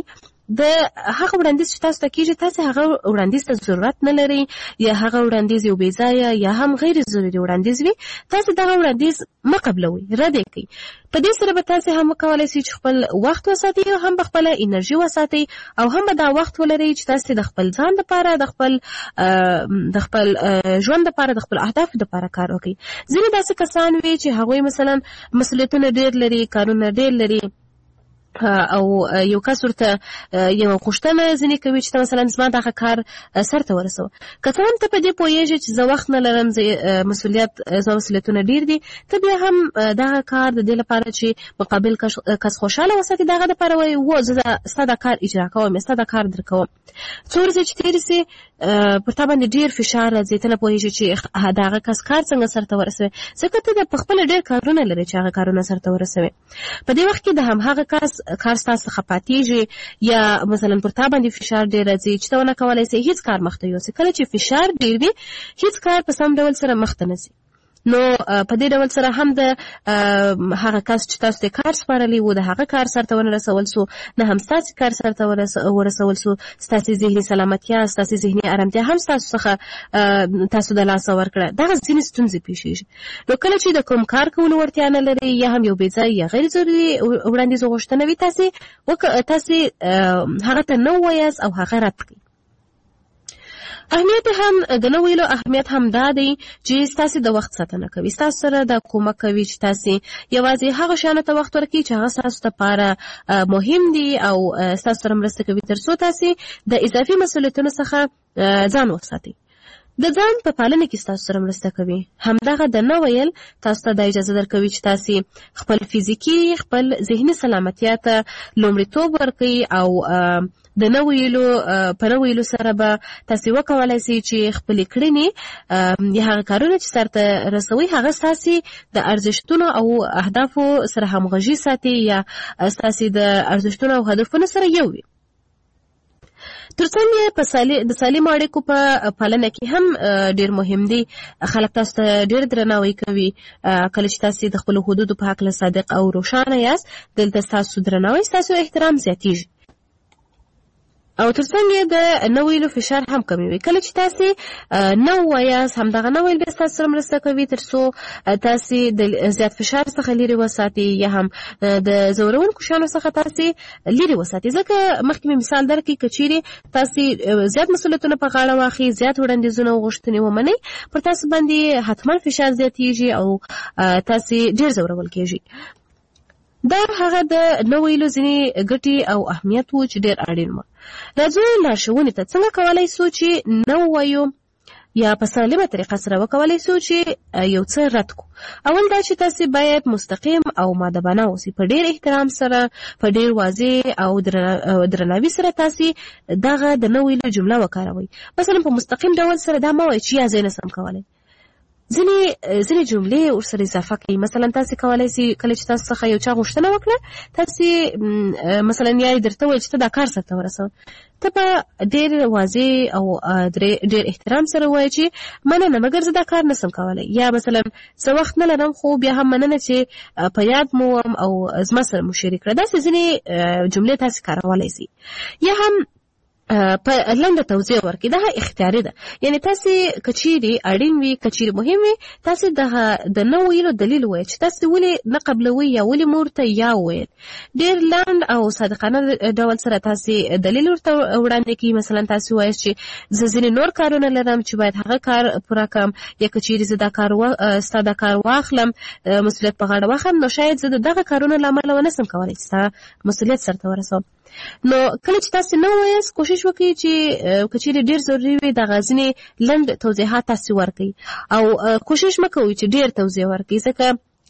د هغه وړاندیز چې تاسو ته کېږي تاسو هغه وړاندیز ته ضرورت نه لرئ یا هغه وړاندیز یو بې ځایه یا هم غیر ضروري وړاندیز وي تاسو دغه وړاندیز مه قبلوئ رد یې کړئ. په دې سره به تاسو هم وکولی شئ چې خپل وخت وساتئ او هم به خپله انرژي وساتئ او هم به دا وخت ولرئ چې تاسو د خپل ځان دپاره د خپل ژوند دپاره د خپل اهدافو دپاره کار وکړئ. ځینې داسې کسان وي چې هغوی مثلا مسؤلیتونه ډېر لري کارونه ډېر لري او یو کس ورته یو غوښتنه ځینې کوي چې مثلا زما دغه کار سرته ورسوه. که څه هم ته په دې پوهېږې چې زه وخت نه لرم زما مسؤلیتونه ډېر دي ته بیا هم دغه کار د دې لپاره چې مقابل کس خوشحاله وساتي دغه دپاره وایي و زه ستا دا کار اجرا کوم ستا دا کار در کوم. څو ورځې چې تېرې سي پر تا باندې ډېر فشار راځي ته نه پوهېږې چې دغه کس کار څنګه سرته ورسوي ځکه ته د پخپله ډېر کارونه لرې چې هغه کارونه سرته ورسوي. په دې وخت کې د همهغه کس کار ستاسو څخه پاتېږي یا مثلا پر تا باندې فشار ډېر راځي چې ته ونه کولی سې هېڅ کار مخته یوسې. کله چې فشار ډېر وي هېڅ کار په سم ډول سره مخته نه ځي. نو په دې ډول سره هم د هغه کس چې تاسو ته کار سپارلی و د هغه کار سرته ونه رسول سو نه هم ستاسو کار سرته ورسول سو ستاسو ذهني سلامتیا ستاسو ذهني ارامتیا هم ستاسو څخه تاسو د لاسه ورکړه دغه ځینې ستونزې پیښیږي. نو کله چې د کوم کار کولو وړتیا نه لرئ یا هم یو بې ځایه یا غیر ضروري وړاندیز غوښتنه وي تاسې هغه ته نه ووایاست او هغه رد کړئ. اهمیت هم د نه ویلو اهمیت هم دا دی چې ستاسو د وخت ساتنه کوي ستاسو سره دا کومک کوي چې تاسو یوازې هغه شیانو ته وخت ورکړئ چې هغه ستاسو لپاره مهم دي او ستاسو سره مرسته کوي تر څو تاسو د اضافي مسؤلیتونو څخه ځان وساتئ. د ځان په پالنه کې ستاسو سره مرسته کوي. همدغه د نه ویل تاسو ته د اجازه درکوي چې تاسو خپل فزیکي خپل ذهني سلامتیا ته لومړیتوب ورکړئ او د نه ویلو په نه ویلو سره به تاسو وکولای شئ چې خپلې کړنې یا هغه کارونه چې سرته رسوي هغه ستاسو د ارزښتونو او اهدافو سره همغږي ساتي یا ستاسو د ارزښتونو او هدفونو سره یو وي. ترڅنګ د سالمو اړیکو په پالنه کې هم ډېر مهم دي. خلک تاسو ته ډېر درناوی کوي کله چې تاسو د خپلو حدودو په هکله صادق او روښانه یاست دلته ستاسو درناوی ستاسو احترام زیاتیږي او ترڅنګ د نه ویلو فشار هم کموي. کله چې تاسو نه وایاست همدغه نه ویل به ستاسو سره مرسته کوي تر څو تاسو د زیات فشار څخه لرې وساتئ یا هم د زورونکو شیانو څخه تاسو لرې وساتئ. ځکه مخکې مې مثال درکړی که چیرې تاسو زیات مسؤلیتونه په غاړه واخلئ زیات وړاندیزونه او غوښتنې ومنئ پر تاسو باندې حتما فشار زیاتیږي او تاسو ډېر ځورول کېږئ. دا هغه د نه ویلو ځینې ګټې او اهمیت و چې ډېر اړین و. راځو لارښوونې ته څنګه کولی شو چې نه ووایو یا په سالمه طریقه سره وکولی شو چې یو څه رد کو. اول دا چې تاسو باید مستقیم او مؤدبانه اوسئ په ډېر احترام سره په ډېر واضح او درناوي سره تاسو دغه د نه ویلو جمله وکاروئ. مثلا په مستقیم ډول سره دا مه وایئ چې یا زه نه سم کولی. ځینې جملې ورسره اضافه کوي. مثلا تاسو کولی شئ کله چې تاسو څخه یو چا غوښتنه وکړه تاسو مثلا یا درته ووایي چې ته دا کار سرته ورسوه ته به ډېر واضح او ډېر احترام سره ووایي چې مننه مګر زه دا کار نسم کولی یا مثلا زه وخت نه لرم خو بیا هم مننه چې په یاد مو وم او زما سره مو شریک کړه. داسې ځینې جملې تاسو کارولی شئ یا هم په لنډه توضیح ورکړي. دا اختیاري ده یعنی تاسو کچيري اړین وي کچيري مهم وي تاسو د نه ویلو دلیل وایي چې تاسو ولې نه قبلوي یا ولې مورته یا ویل ډېر لاند او صادقانه ډول سره تاسو دلیل ورته وړاندې کوي. مثلا تاسو وایي چې زه ځینې نور کارونه لرم چې باید هغه کار پوره کړم یا کچيري زه دا کار ستاسو کار واخلم مسؤلیت په غاړه واخلم نو شاید زه دغه کارونه لامل ونسم کولی چې مسؤلیت سرته ورسوم. نو کله چې تاسو نه وایاست کوشش وکړئ چې کچېرې ډېر ضروري وي دغه ځینې لنډ توضیحات تاسو ورکړئ او کوشش مه کوئ چې ډېر توضیح ورکړئ ځکه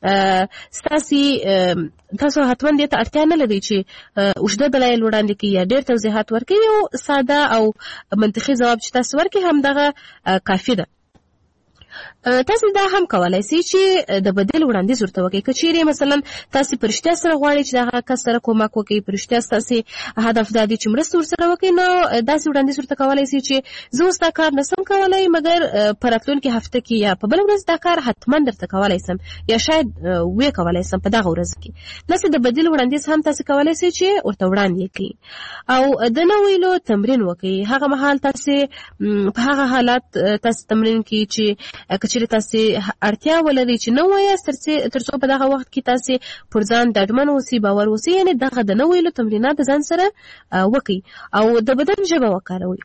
تاسو حتما دې ته اړتیا نه لرئ چې اوږده دلایل وړاندې کړئ یا ډېر توضیحات ورکړئ. یو ساده او منطقي ځواب چې تاسو ورکړئ همدغه کافي ده. تاسو دا هم کولای شئ چې د بدیل وړاندیز ورته وکړئ. که چیرې مثلا تاسو په رښتیا سره غواړئ چې دغه کس سره کومک وکړئ، په رښتیا ستاسو هدف دا دی چې مرسته ورسره وکړئ، نو داسې وړاندیز ورته کولای شئ چې زه اوس دا کار نشم کولی، مګر په راتلونکي هفته کې یا په بله ورځ دا کار حتما درته کولی شم یا شاید ویې کولی شم په دغه ورځ کې. داسې د بدیل وړاندیز هم تاسو کولی شئ چې ورته وړاندې کړئ او د نه ویلو تمرین وکړئ. هغه مهال تاسو په هغه حالت تاسو تمرین کړئ چې چیرې تاسو اړتیا ولرئ چې نه وایاست تر څو په دغه وخت کې تاسو پر ځان ډاډمن اوسئ، باور اوسئ، یعنې دغه د نه ویلو تمرینات د ځان سره وکړئ او د بدن ژبه وکاروئ.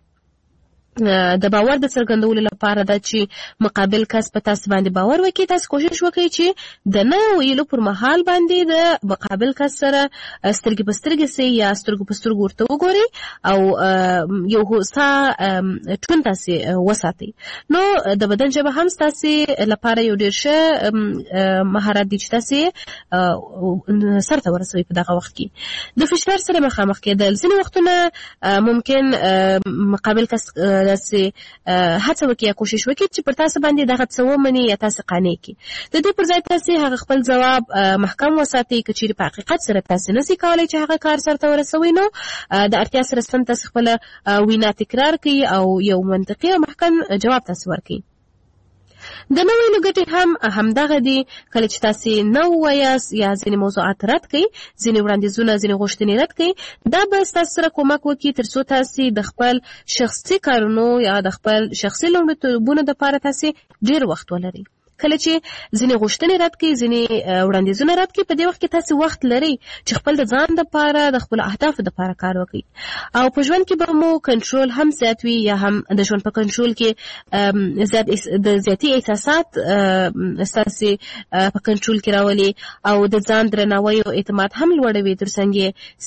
د باور د څرګندولو لپاره دا چې مقابل کس په تاسو باندې باور وکړي، تاسو کوشش وکړئ چې د نه ویلو پر مهال باندې د مقابل کس سره سترګې په سترګې سي یا سترګو په سترګو ورته وګورئ او یو هوسا ټون تاسو وساتئ. نو د بدن ژبه هم تاسو لپاره یو ډېر ښه مهارت دی چې تاسو سرته ورسوئ په دغه وخت کې. د فشار سره مخامخ کېدل ځینې وختونه ممکن مقابل کس داسې هڅه وکړي یا کوشش وکړي چې پر تاسو باندې دغه څه ومني یا تاسو قانع کړي. د دې پر ځای تاسو هغه خپل ځواب محکم وساتئ. که چیرې په حقیقت سره تاسو نشئ کولی چې هغه کار سرته ورسوئ، نو د اړتیا سره سم تاسو خپله وینا تکرار کړئ او یو منطقي او محکم جواب تاسو ورکړئ. د نه ویلو ګټې هم همدغه دي. کله چې تاسو نه ووایاست یا ځینې موضوعات رد کړئ، ځینې وړاندیزونه، ځینې غوښتنې رد کړئ، دا به ستاسو سره کومک وکړي تر څو تاسو د خپل شخصي کارونو یا د خپل شخصي لومړیتوبونو دپاره تاسو ډېر وخت ولرئ. کله چې ځینې غوښتنې رد کړئ، ځینې وړاندیزونه رد کړئ، په دې وخت کې تاسو وخت لرئ چې خپل د ځان دپاره د خپلو اهدافو دپاره کار وکړئ او په ژوند کې به مو کنټرول هم زیات وي یا هم د ژوند په کنټرول کې د زیاتي احساسات ستاسو په کنټرول کې راولي او د ځان درناوی او اعتماد هم لوړوي، تر څنګ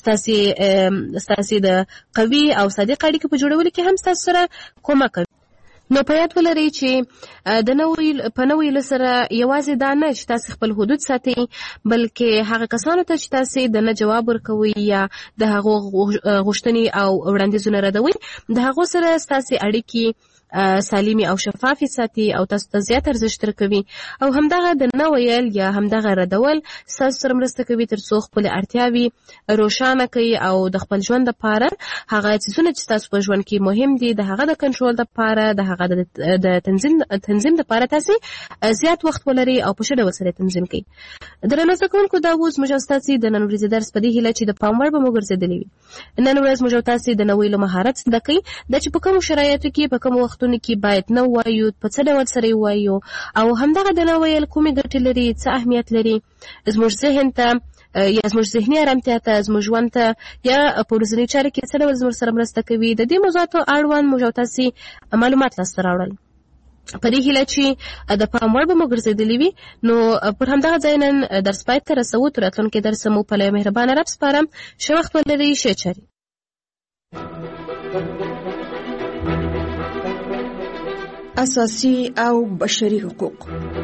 ستاسو د قوي او صادق اړیکې په جوړولو کې هم ستاسو سره کومک کوي. نو په یاد ولرئ چې په نه ویلو سره یوازې دا نه چې تاسو خپل حدود ساتئ، بلکې هغه کسانو ته چې تاسو د نه جواب ورکوئ یا د هغو غوښتنې او وړاندیزونه ردوئ، د هغو سره ستاسو اړیکې سالمي او شفافي ساتي او تاسو ته زیات ارزښت ورکوي او همدغه د نه ویل یا همدغه ردول ستاسو سره مرسته کوي تر څو خپل اړتیاوې روښانه کوي او د خپل ژوند لپاره هغه څیزونه چې تاسو په ژوند کې مهم دي د هغه د کنټرول لپاره، د هغه د تنظیم لپاره تاسو زیات وخت ولري او په ښه ډول سره تنظیم کوي. درنو زده کوونکو، دا اوس موږ ستاسو د نن ورځې درس په دې هیله چې د پام وړ به مو ګرځېدلی وي. نن ورځ موږ تاسو د نه ویلو مهارت زده کوي، دا چې په کومو شرایطو کې په کومو وختونو کې باید نه وایو، په څه ډول سره وایو او همدغه د نه ویل کومې ګټې لري، څه اهمیت لري زموږ ذهن ته یا زموږ ذهني ارامتیا ته، زموږ ژوند ته یا په ورځنیو چارو کې څه ډول زموږ سره مرسته کوي. د دې موضوعاتو اړوند موږ تاسو معلومات لاسته راوړل په دې هیله چې د پام وړ به مو ګرځېدلی وي. نو پر همدغه ځای نن درس پای ته رسوو. تر راتلونکي درس مو په مهربانه رب سپارم. ښه وخت ولرئ. ښه چارې. اساسي او بشري حقوق.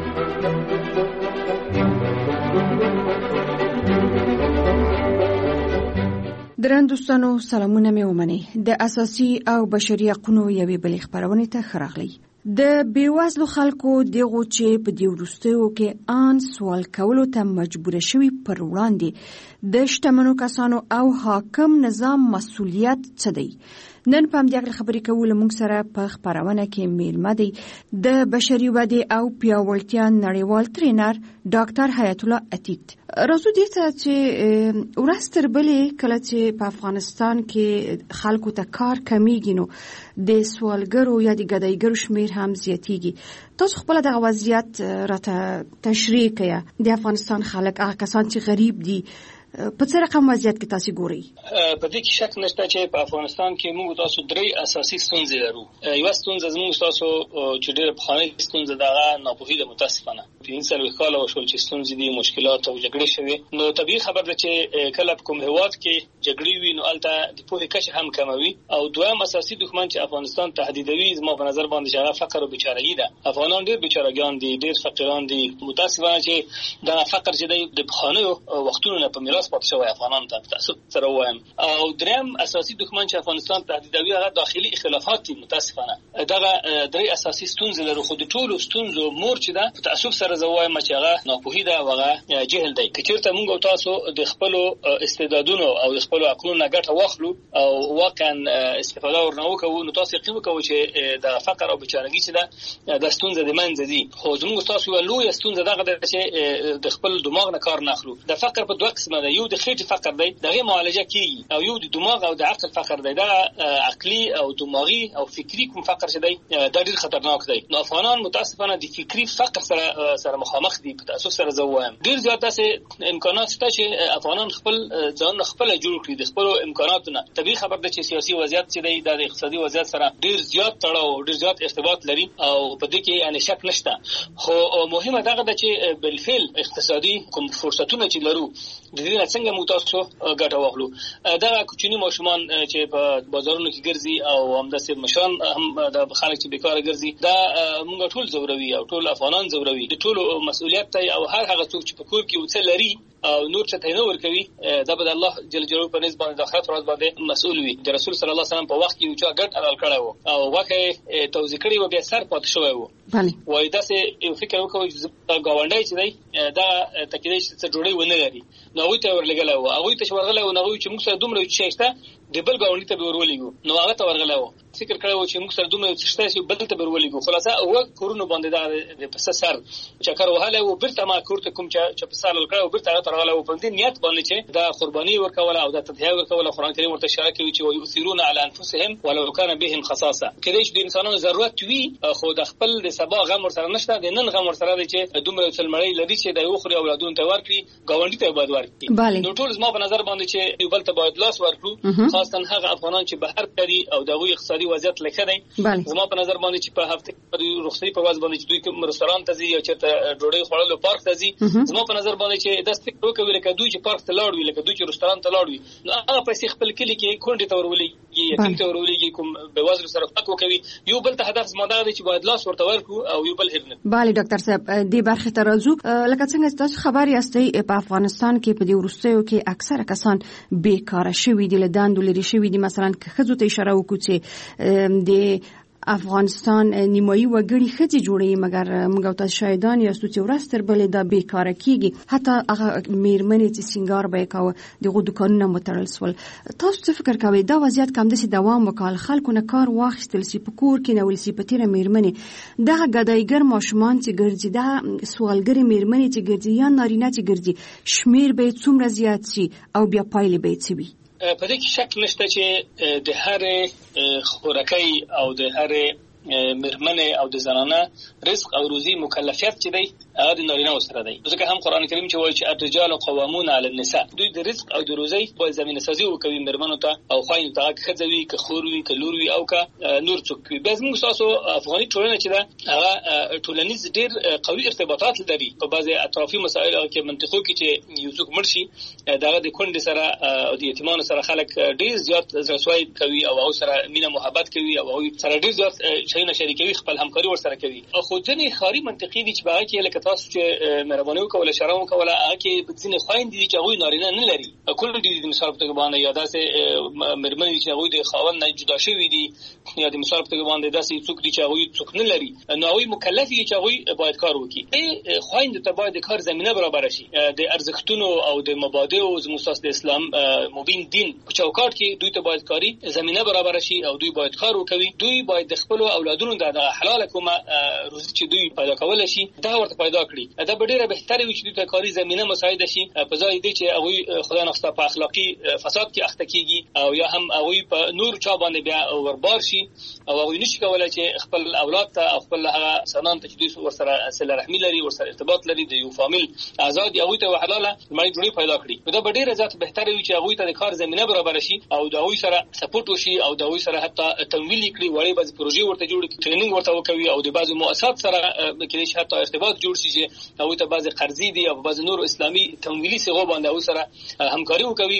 درن دوستانو، سلامونه مې ومنئ. د اساسي او بشري حقوقو یوې بلې خبرونه ته خراغلی. د بیوزلو خلکو دغه چې په دې وروستیو کې ان سوال کولو ته مجبور شوي پر وړاندې د شتمنو کسانو او حاکم نظام مسؤلیت څه دی؟ نن په همدې خبرې کول موږ سره په خبرونه کې میلمه دی د بشري ودې او پیاوړتیا نړیوال ټرینر ډاکټر حیات الله عتیق. راځو دې ته چې ورځ تر بلې کله چې په افغانستان کې خلکو ته کار کمیږي، نو د سوالګرو یا د ګدایګرو شمیر هم زیاتیږي. تاسو خپل دغه وضعیت راته تشریح کړئ. د افغانستان خلک هغه کسان چې غریب دي په څه رقم وضعیت کې تاسو ګورئ؟ په دې کې شک نشته چې په افغانستان کې موږ تاسو درې اساسي ستونزې لرو. یو ستونزه زموږ تاسو چې ډېر په خانه ستونزه دغه ناپوهي د متاسفانه په انسان وکاله وشول چې ستونزې دي، مشکلات او جګړې شوي. نو طبيعي خبر ده چې کله په کوم هیواد کې جګړې وي نو الته د پوهې کچه هم کموي. او دویم اساسي دښمن چې افغانستان تهدیدوي زما په نظر باندې هغه فقر او بیچارهګي ده. افغانان ډېر بیچارهګان دي، ډېر فقیران دي. متاسفانه چې دا فقر چې د بخانو وختونو نه په میراث پاتې شوی افغانان ته تاسو سره وایم. او دریم اساسي دښمن چې افغانستان تهدیدوي هغه داخلي اختلافات دي. متاسفانه دغه درې اساسي ستونزې لري، خو د ټولو ستونزو مور چې ده په تاسو سره زوایم چې هغه ناپوهي ده او هغه جهل دی. کچېرته موږ تاسو د خپل استعدادونو او د خپل عقلونو ګټه واخلو او واقعا استفاده ورنه وکړو نو تاسو یقین وکړئ چې د فقر او بیچارهګي چې ده د ستونزې د منځ دي. خو زموږ تاسو لوی ستونزه دغه ده چې د خپل دماغ نه کار نه اخلو. د فقر په دوه قسمه ده، یو د خېټې فقر دی دغه معالجه کیږي، او یو د دماغ او د عقل فقر دی. دا عقلي او دماغي او فکری کوم فقر چې دی دا ډېر خطرناک دی. نو افغانان متاسفانه د فکری فقر سره مخامخ دي. په تاسو سره زوایم ډېر زیات داسې امکانات شته چې افغانان خپل ځان خپل جوړ کړي د خپل امکاناتونو. طبيعي خبر ده چې سیاسي وضعیت چې دی د اقتصادي وضعیت سره ډېر زیات تړاو ډېر زیات ارتباط لري او په دې کې یعنی شک نشته. خو مهمه دغه ده چې بالفعل اقتصادي کوم فرصتونه چې لرو د دې څنګه مو تاسو ګټه واخلو. دا کوچني ماشومان چې په بازارونو کې ګرځي او همداسې مشران هم د خلک چې بیکاره ګرځي دا موږ ټول زوروي او ټول افغانان زوروي. د ټولو مسؤلیت دی او هر هغه څوک چې په کور کې وڅ لري او نور څه ته نه ورکوي دا به الله جل جلاله په نسبت د آخرت ورځ باندې مسؤل وي. د رسول صلی الله علیه وسلم په وخت کې یو چا ګډ حلال کړی وو او واکه توزیع کړی و بیا سر پاتې شوی وو. بله وای دا څه یو فکر وکوي چې گاونډي چې دی دا تکلیف څه جوړي ونه لري نو هغه ته ورلګل وو، هغه ته ورغله او هغه چې موږ سره دومره چې شته د بل گاونډي ته ورولېګو نو هغه ته ورغله وو. فکر کړو چې موږ سره دومره چې شته چې بل ته ورولېګو. خلاصه او کورونو باندې دا د پس سر چکر وهاله او برته ما کورته کوم چې په سال کړو برته هغه ترغله او په دې نیت باندې چې دا قرباني ورکوله او دا تضحیه ورکوله. قرآن کریم ورته اشاره کوي چې ويؤثرون على انفسهم ولو كان بهم خصاصه. کله چې د انسانانو ضرورت وي خو د خپل د سبا غم ورسره نشته، د نن غم ورسره دی چې دومره څلمړی لري چې د یو خوري اولادونو ته ورکړي گاونډي ته باید ورکړي. نو ټول زما په نظر باندې چې یو بل ته باید لاس ورکړو، خاصه هغه افغانان چې بهر کړي او د غوي اقتصادي وضعیت لکه دی. زما په نظر باندې چې په هفته د رخصتي په واسه باندې چې دوی کوم رستوران ته ځي یا چیرته ډوډۍ خوړلو پارک ته ځي، زما په نظر باندې چې د ستې وکوي لکه دوی چې پارک ته لاړ وي لکه دوی چې رستوران ته لاړ وي نو هغه پیسې خپل کلی کې کونډې ته ورولېږي یتیم ته ورولېږي کوم به وزر سره فکر کوي. یو بل ته هدف زما دا دی چې باید لاس ورته ورکو او یو بل هرنه. bale ډاکټر صاحب دې برخه ته راځو. لکه څنګه تاسو خبر یاستئ په افغانستان کې په دې وروستیو کې اکثره کسان بیکاره شوي دي، له دندو لري شوي دي. مثلا که ښځو ته اشاره وکړو چې د افغانستان نیمایي وګړي ښځې جوړي مګر موږ تاسو شاهدان یاستو چې ورستر بلې دا بیکاره کیږي. حتی هغه میرمنې چې سنگار به کاوه دغه دکانونه متړل سول. تاسو څه فکر کوئ دا وضعیت کوم دسي دوام وکړ خلکو نه کار واخیستل سی په کور کې نه ول سی پتیره میرمنې دا غدایګر ماشومان چې ګرځي دا سوالګری میرمنې چې ګرځي یا نارینه چې ګرځي شمیر به څومره زیات شي او بیا پایلې به څه وي؟ په دې کې شک نشته چې د هر خوراکي او د هر مرمنه او د زنانه رزق او روزي مکلفیت چې دی هغه د نارینه سره دی. ځکه هم قران کریم چې وایي چې الرجال قوامون علی النساء، دوی د رزق او د روزي په زمينه سازي وکوي مرمنو ته او خوایي ته خځوي که خوري که لوروي او که نور څوک وي. بس موږ تاسو افغاني ټولنه چې دا هغه ټولنیز ډیر قوي ارتباطات لري په بعضي اطرافي مسایل کې منطقو کې چې یو څوک مرشي دغه د کونډې سره او د یتیمانو سره خلک ډیر زیات زړسوي کوي او هغه سره مینه محبت کوي او هغه سره ډیر زیات شایونه شریکوي خپل همکاري ورسره کوي. خو ځنې خاري منطقي دي چې باغ کې لکه تاسو چې مهرباني وکوله شرم وکوله هغه کې ځنې خويند دي چې هغه نارینه نه لري. کله دې د مثال په توګه باندې یا داسې مرمنې چې هغه د خاوند نه جدا شوی دي یا د مثال په توګه باندې داسې څوک دي چې هغه څوک نه لري نو هغه مکلف دي چې هغه باید کار وکړي. خويند ته باید کار زمينه برابر شي. د ارزښتونو او د مبادئ او زموږ د اسلام مبین دین په چوکاټ کې دوی ته باید کاری زمينه برابر شي او دوی باید کار وکړي. دوی باید د خپل اولادونو د حلال کومه روزي چې دوی پیدا کول شي دا ورته پیدا کړي. دا ډیره بهتره وي چې دوی ته کاری زمينه مساعده شي په ځای دي چې هغه خدای نخسته په اخلاقی فساد کې اخته کیږي او یا هم هغه په نور چا باندې بیا وربار شي او هغه نشي کولای چې خپل اولاد ته او خپل هغه سنان ته چې دوی ورسره صله رحمی لري ورسره ارتباط لري د یو فامیل آزاد هغه ته حلاله مړی جوړي پیدا کړي. دا ډیره ذات بهتره وي چې هغه ته د کار زمينه برابر شي او د هغه سره سپورټ وشي او د هغه سره حتی تمویل کړي وړي بعض پروژې ورته جوړ کړي ټریننګ ورته وکوي او د بعضو مؤسسات سره کې حتی ارتباط جوړ شي چې هغه ته بعض قرضې دي او بعض نور اسلامي تمویلي سیغو باندې او سره همکاري وکوي.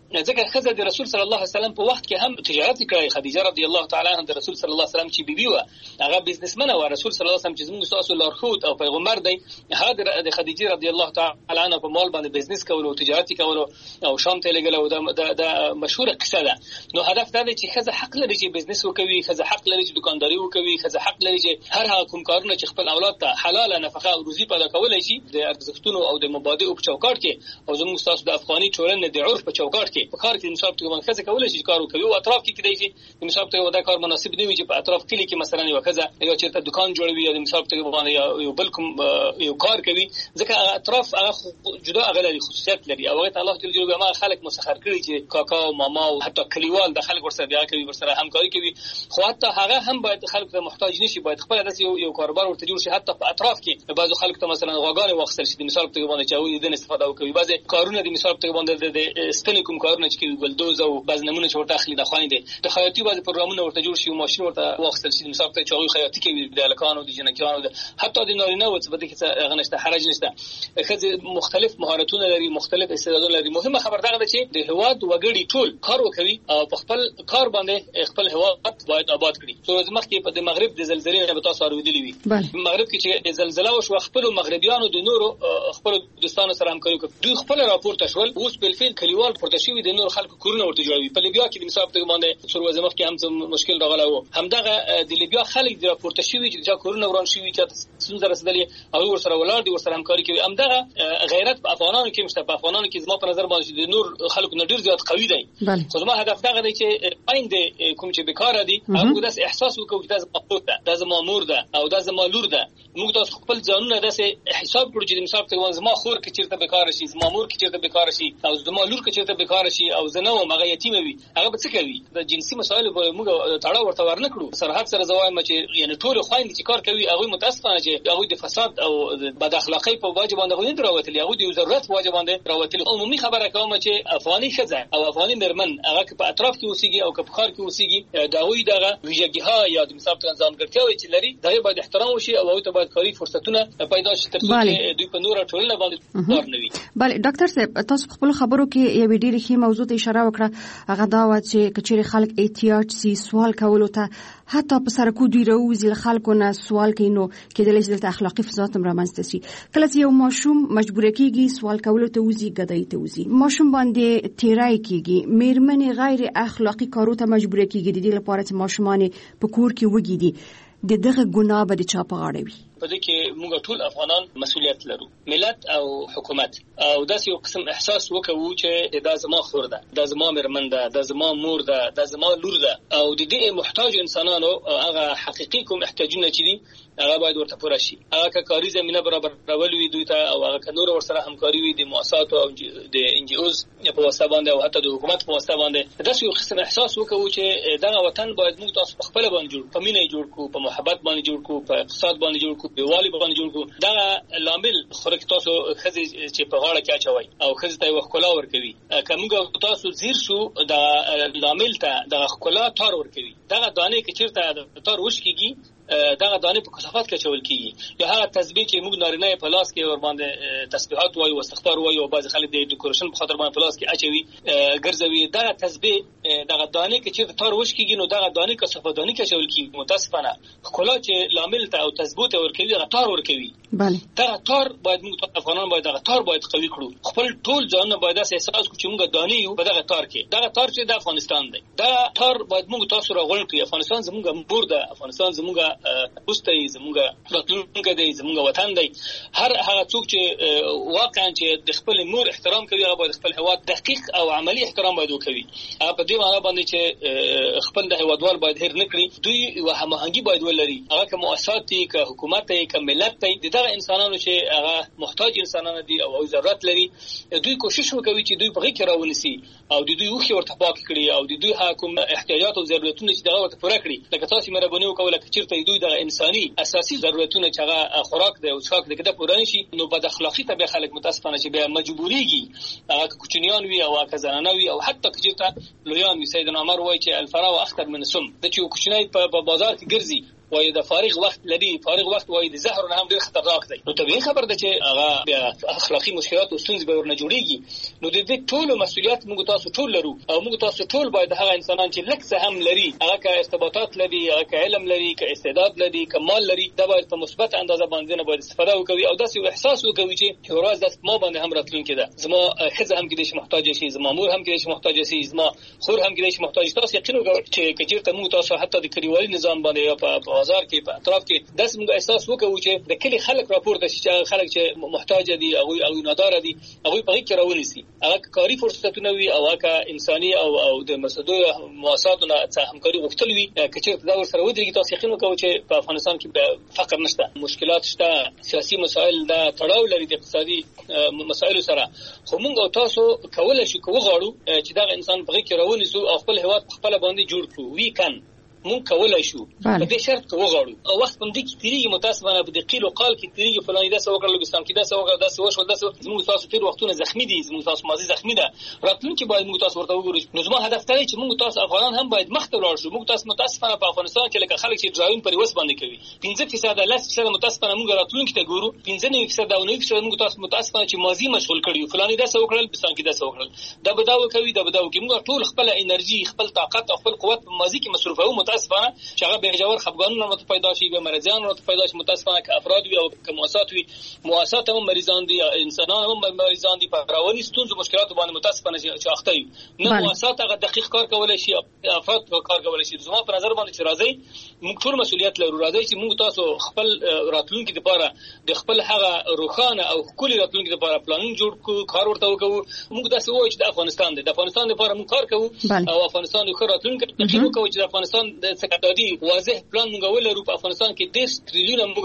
ځکه خزه د رسول صلی الله علیه وسلم په وخت کې هم تجارت کړی. خدیجه رضی الله تعالی عنها د رسول صلی الله علیه وسلم چې بیبي و، هغه بزنسمن و. رسول صلی الله علیه وسلم چې زموږ تاسو لارښود او پیغمبر دی، هغه د خدیجه رضی الله تعالی عنها په مال باندې بزنس کول او تجارت کول او شام ته لګل. او د مشهور قصه ده. نو هدف دا دی چې خزه حق لري چې بزنس وکوي، خزه حق لري چې دکانداري وکوي، خزه حق لري چې هر هغه کوم کارونه چې خپل اولاد ته حلاله نفقه او روزي پیدا کولای شي د ارزښتونو او د مبادئ په چوکاټ کې او زموږ تاسو د افغاني ټولنې د عرف په چوکاټ کې په کار کې نصاب ته باندې خزه کولای شي کار وکوي. او اطراف کې کېدای شي نصاب ته ودا کار مناسب نه وي چې په اطراف کلی کې مثلا یو خزه یا چیرته دکان جوړوي یا نصاب ته باندې یو بل کوم یو کار کوي، ځکه اطراف هغه جدا غلري خصوصیت لري. او هغه الله جل جلاله ما خلک مسخر کړی چې کاکا او ماما او حتی کلیوال د خلک ورسره بیا کوي، ورسره همکاري کوي. خو حتی هغه هم باید خلک ته محتاج نشي، باید خپل داسې یو کاروبار ورته جوړ شي. حتی په اطراف کې بعضو خلک ته مثلا غواګانې واخیستل شي د مثال په توګه باندې چې هغوی د استفاده وکوي. بعضې کارونه د مثال په توګه باندې د ستنې کوم کارونه چې کوي ګلدوز او بعض نمونه چې ورته اخلي د خوانې دي د خیاطي بعضې پروګرامونه ورته جوړ شي او ماشین ورته واخیستل شي د مثال په توګه چې هغوی خیاطي کوي د هلکانو د جنکیانو حتی د نارینه‌وو څه په دې کې هغه نشته، حرج نشته. ښځې مختلف مهارتونه لري، مختلف استعدادونه لري. مهمه خبر دغه ده چې د هېواد وګړي ټول کار وکوي او په خپل کار باندې خپل هېواد باید آباد کړي. څو ورځې مخکې په د مغرب د زلزلې نه به تاسو اورېدلي وي. مغرب کې چې زلزله وشوه، خپلو مغربیانو د نورو خپلو دوستانو سره همکاري وکړه. دوی خپل راپورته شول، اوس بالفعل کلیوال پورته شوي د نورو خلکو کورونه ورته جوړوي. په لیبیا کې د مثال په توګه باندې څو ورځې مخکې هم څه مشکل راغلی و. همدغه د لیبیا خلک د راپورته شوي چې چا کورونه وران شوي، چا ستونزه رسېدلې، هغوی ورسره ولاړ دي، ورسره همکاري کوي. همدغه غیرت په افغانانو کې مشته. په افغانانو کې زما په نظر باندې د نور خلکو نه ډېر زیات قوي دی. خو زما هدف دغه دی چې آینده کوم چې بیکاره دي هغوی داسې احساس وکړو چې دا زما خور ده، دا زما مور ده او دا زما لور ده. موږ تاسو خپل ځانونه داسې حساب کړو چې د مثال په توګه زما خور کې چېرته بیکاره شي، زما مور کې چېرته بیکاره شي او زما لور کې چېرته بیکاره شي او زه نه وم هغه یتیمه وي، هغه به څه کوي؟ د جنسي مسایلو پورې موږ تړاو ورته ورنه کړو. سرحد سره زه وایم چې یعنې ټولې خویندې چې کار کوي هغوی متاسفانه چې هغوی د فساد او بد اخلاقۍ په وجه باندې هغوی نه راوتلي، هغوی د یو ضرورت په وجه باندې راوتلي. عمومي خبره کوم چې افغاني ښځه او افغاني مېرمن هغه که په اطراف کې اوسېږي او که په ښار کې اوسېږي، د هغوی دغه ویژګی‌ها یا د مثال په توګه ځانګړتیاوې چې لري د هغې باید احترام وشي او هغوی ته باید کاري فرصتونه پیدا شي تر څو چې دوی په نوره ټولنه باندې کار نه وي. بله ډاکټر صاحب، تاسو په خپلو خبرو کې یوې ډېرې ښې موضوع ته اشاره وکړه. هغه دا وه چې که چېرې خلک احتیاج سي سوال کولو ته، حتی په سرکو دوی راووځي له خلکو نه سوال کوي، نو کېدلی شي دلته اخلاقي فساد هم رامنځته شي. کله چې یو ماشوم مجبوره کېږي سوال کولو ته وځي، ګدایي ته وځي، ماشوم باندې تیری کېږي، مېرمنې غیر اخلاقي کارو ته مجبوره کېږي د دې لپاره چې ماشومان په کور کې وږي، د دغه ګناه به د چا په غاړه وي؟ په دې کې موږ ټول افغانان مسؤلیت لرو، ملت او حکومت. او داسې یو قسم احساس وکړو چې دا زما خور ده، دا زما مېرمن ده، دا زما مور ده، دا زما لور ده. او د دې محتاج انسانانو هغه حقیقي کوم احتیاجونه چې دي هغه باید ورته پوره شي. هغه که کاري زمینه برابرول وي دوی ته او هغه که نور ورسره همکاري وي د مؤسساتو او د ان جی اوز په واسطه باندې او حتی د حکومت په واسطه باندې، داسې یو قسم احساس وکړو چې دغه وطن باید موږ تاسو په خپل باندې جوړ، په مینه جوړ کو، په محبت باندې جوړ کو، په اقتصاد باندې جوړ کو، په یووالي باندې جوړ کو. دغه لامل خورک تاسو ښځې چې په غاړه کې اچوي او ښځې ته یو ښکلا ورکوي. که موږ تاسو ځیر شو د لامل ته دغه ښکلا تار ورکوي. دغه دانې کې چېرته تار وشکېږي دغه دانې په کثافات کې اچول کېږي. یا هغه تسبیح چې موږ نارینه په لاس کې ور باندې تسبیحات وایو او استغفار وایو او بعضې خلک د ډیکوریشن په خاطر باندې په لاس کې اچوي ګرځوي، دغه تسبیح دغه دانې کې چېرته تار وشکېږي نو دغه دانې کثافتداني کې اچول کېږي. متاسفانه ښکلا چې لامل ته او تثبیت ته ورکوي دغه تار ورکوي. دغه تار باید موږ افغانان باید دغه تار باید قوي کړو. خپل ټول ځانونه باید داسې احساس کړو چې موږ دانې یو په دغه تار کې. دغه تار چې د افغانستان دی، دا تار باید موږ تاسو راغونډ کړو. افغانستان زموږ مور ده، افغانستان زموږ اوس دی، زموږ راتلونکی دی، زموږ وطن دی. هر هغه څوک چې واقعا چې د خپل مور احترام کوي هغه باید خپل هېواد دقیق او عملی احترام باید وکوي. هغه په دې معنی باندې چې خپل د هېوادوال باید هېر نه کړي، دوی یوه هماهنګي باید ولري. هغه که مؤسسات دي، که حکومت دی، که ملت دی، د دغه انسانانو چې هغه محتاج انسانان دي او ضرورت لري، دوی کوشش وکوي چې دوی په غېږ کې راونیسي او د دوی اوښې ورته پاک کړي او د دوی هغه کوم احتیاجات او ضرورتونه چې دغه ورته پوره کړي. لکه تاسې مهرباني وکوله که چېرته دوی دغه انساني اساسي ضرورتونه چې هغه خوراک دی او څښاک دی که دا پوره نه شي، نو بد اخلاقي ته بیا خلک متاسفانه چې بیا مجبورېږي، هغه که کوچنیان وي او که زنانه وي او حتی که چېرته لویان وي. سیدنا عمر وایي چې الفراو اخطر من السم، دا چې یو کوچنی په بازار کې ګرځي وایي د فارغ وخت لري، فارغ وخت وایي د زهر نه هم ډیر خطرناک دی. نو طبیعي خبر ده چې هغه اخلاقی مشکلات او ستونزې به ورنه جوړیږي. نو د دې ټول مسؤلیت موږ تاسو ټول لرو او موږ تاسو ټول باید هغه انسانان چې لکه څه هم لري، هغه که ارتباطات لري، هغه که علم لري، که استعداد لري، که مال لري، دا باید په مثبت اندازه باندې نه باید استفاده وکړي او داسې احساس وکړي چې ورځ داس ما باندې هم راتلونکي ده، زما خزه هم کې د محتاج شي، زما مور هم کې د محتاج شي، زما خور هم کې د محتاج. تاسو یقین وکړئ چې کجیرته موږ تاسو حتی د کلیوالي نظام باندې یا په بازار کې په اطراف کې داس موږ احساس وکړو چې د کلی خلک راپورته شي چې خلک چې محتاج دي او نادار دي، هغه په کې راونیسي، هغه کاری فرصتونه وي او هغه انساني او د مسدو مؤسساتونو څخه همکاري غوښتل وي. کچېرته دا ورسره ودرېږي، تاسو یقین وکړئ چې په افغانستان کې فقر نشته، مشکلات شته، سیاسي مسایل دا تړاو لري د اقتصادي مسایلو سره. خو موږ او تاسو کولای شو وغواړو چې دا انسان په کې راونیسو او خپل هیواد خپل باندې جوړ کړو. وی کان مونږ کولای شو په دې شرط کې وغواړو. او وخت په دې کې تیریږي، متاسفانه په دې قیل او قال کې تیریږي، فلاني دا څه وکړل، لوګستان کې دا څه وکړل، دا څه وشو، دا څه. زموږ تاسو ټول وختونه زخمی دي، زموږ تاسو ماضي زخمی ده، راتلونکي باید موږ تاسو ورته وګورو. نو زما هدف دی چې موږ تاسو افغانان هم باید مخ ته ولاړ شو. موږ تاسو متاسفانه په افغانستان کې لکه خلک چې ډراون پر وس باندې کوي 5% 10% متاسفانه موږ راتلونکي ته ګورو، 15% او 9% موږ تاسو متاسفانه چې ماضي مشغول کړیو، فلاني دا څه وکړل، لوګستان کې دا څه وکړل، دا بداو کوي، دا بداو کوي. موږ ټول خپل انرژي، خپل طاقت او خپل قوت په ماضي کې مصرفوو. متاسفانه چې هغه به جوړ خفګانونه مت پیدا شي، به مرزيان مت پیدا شي. متاسفانه که افراد وي او که مؤسسات وي، مؤسسات هم مریضان دي، انسانان هم مریضان دي، په رواني ستونزو مشکلات باندې متاسفانه چې اخته وي. نه مؤسسات هغه دقیق کار کولای شي، افراد کار کولای شي. زما په نظر باندې چې راځي موږ ټول مسؤلیت لرو، راځي چې موږ تاسو خپل راتلونکي لپاره د خپل هغه روخانه او ښکلي راتلونکي لپاره پلانونه جوړ کړو، کار ورته وکړو. موږ داسې وایو چې د افغانستان د افغانستان لپاره موږ کار کوو او افغانستان د ښه راتلونکي لپاره کوو چې د افغانستان د استقلالي واضح پلان موږ ولرو. په افغانستان کې 10 تریلیونه موږ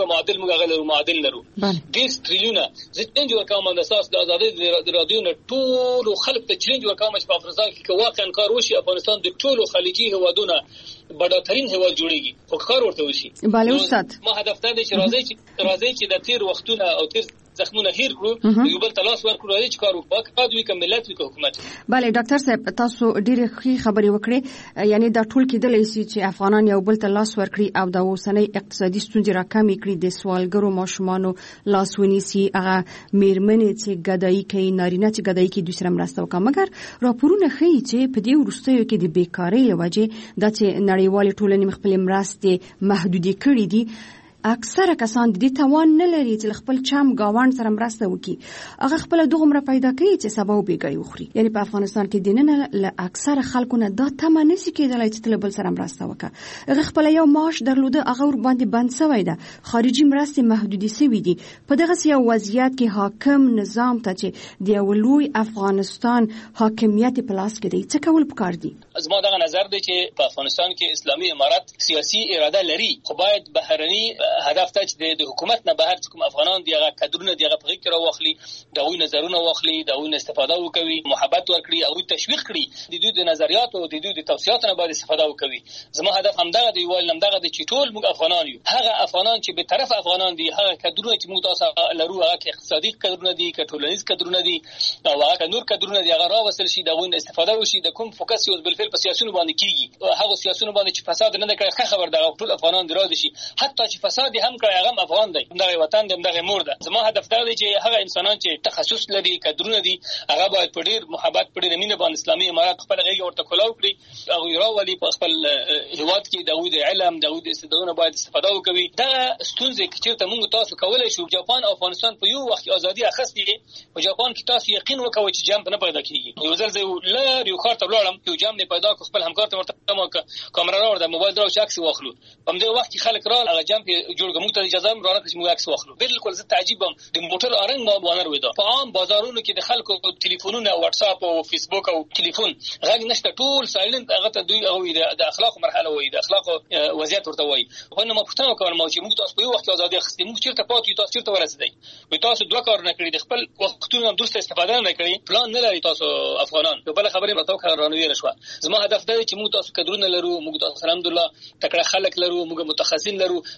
معادل لرو 10 تریلیونه. زه چیلنج ورکوم د اساس د ازادۍ د رادیو نه ټول خلک ته چیلنج ورکوم چې په افغانستان کې واقعا کار وشي، افغانستان د ټولو خلیجي هوادونو بډاترین هواد جوړیږي، خو کار ورته وشي. بله استاد، ما هدف دا دی چې راځي چې د تیر وختونه او تیر زخمونه هیر کړو، یو بل تلاش ورکړو، راځي چې کار وکړو، قاد وی کملت وی حکومت. بله ډاکټر صاحب، تاسو ډېرې ښې خبرې وکړې. یعنی دا ټول کېدلی شي چې افغانان یو بل تلاش ورکړي او د اوسنۍ اقتصادي ستونزې راکمې کړي، د سوالګرو ماشومانو لاس ونیسي، هغه میرمنې چې ګدایي کوي، نارینه چې ګدایي کوي، دوی سره مرسته وکړي. مګر راپورونه ښیي چې په دې وروستیو کې د بیکارۍ له وجې دا چې نړیوالې ټولنې خپلې مرستې محدودې کړي دي، اکثره کسان د دې توان نه لري چې خپل چم گاوند سره مرسته وکړي. هغه خپل دغه پیدا کوي چې سبا وبېګي وخوري. یعنی په افغانستان کې دینه له اکثره خلکو نه دا تمه نشي کېدلای چې تل بل سره مرسته وکړي. هغه خپل یو معاش درلوده، هغه ور باندې بند شوی ده، خارجي مرستې محدودې شوې دي. په دغه یو وضعیت کې حاکم نظام ته چې د لوی افغانستان حاکمیت په لاس کې دی، څه کول پکار دي؟ زما دغه نظر دی چې په افغانستان کې اسلامي امارت سیاسي اراده لري، خو باید بهرني هدف ته چې د حکومت نه بهر کوم افغانان دی هغه کډرونه دی هغه په کې راوخلي، دغه نظرونه واخلي، دغه استفاده وکوي، محبت ورکړي او تشویق کړي، د دوی د نظریات او د دوی د توصياتو نه باید استفاده وکوي. زما هدف همدغه دی، وایي همدغه دی چې ټول موږ افغانان یو. هغه افغانان چې به طرف افغانان دي، هغه کډرونه چې موږ تاسو لرو، هغه اقتصادي کډرونه دي، ټولنیز کډرونه دي او هغه نور کډرونه دي، هغه راوصل شي، دغه استفاده وشي. د کوم فوکس یو بل فعل په سیاسيونو باندې کیږي، هغه سیاسيونو باندې چې فساد نه کوي، خبر دغه ټول افغانان دراد شي، حتی چې فساد هم کوي هغه افغان دی، دغه وطن دی، دغه مور ده. زما هدف دا دی چې هغه انسانان چې تخصص لري، کډرونه دي، هغه باید په ډیر محبت، په ډیر مینه باندې اسلامي امارات خپل غږ ورته کولاو کړي، هغه راولي په خپل هیواد کې دغه د علم، دغه د استعدادونو باید استفاده وکړي. دا ستونزې چې موږ تاسو کولای شو. جاپان او افغانستان په یو وخت ازادي اخستې، په جاپان کې تاسو یقین وکوي چې جام نه پیدا کیږي. یو ځل زه لار یو کار ته ولاړم، یو جام نه پیدا کو، خپل همکار ته ورته کامera راوړم، د موبایل درو عکس واخلو. په دې وخت کې خلک راغله، هغه جام جوړ کوم ته اجازه راکړه چې موږ عکس واخلو. بالکل زه تعجبم، د موټر ارنګ ما بانر وېدا. په عام بازارونو کې د خلکو ټلیفونونه، واتس اپ او فیسبوک او ټلیفون غږ نشته، ټول سایلنت. هغه ته دوی هغه د اخلاق مرحله وایي، د اخلاق وضعیت ورته وایي. خو نو ما پوښتنه وکړم چې موږ تاسو په یو وخت ازادي اخستې، موږ چیرته پاتې یو، تاسو چیرته ورسېدئ؟ وي تاسو دوه کار نه کړی، د خپل وختونو هم دوست استفاده نه کړی، پلان نه لري تاسو افغانان. په بل خبرې متو کار رانوي شو. زما هدف دی چې موږ تاسو کډرونه لرو، موږ تاسو الحمدلله تکړه خلک لرو، موږ متخصصین لرو. تاسو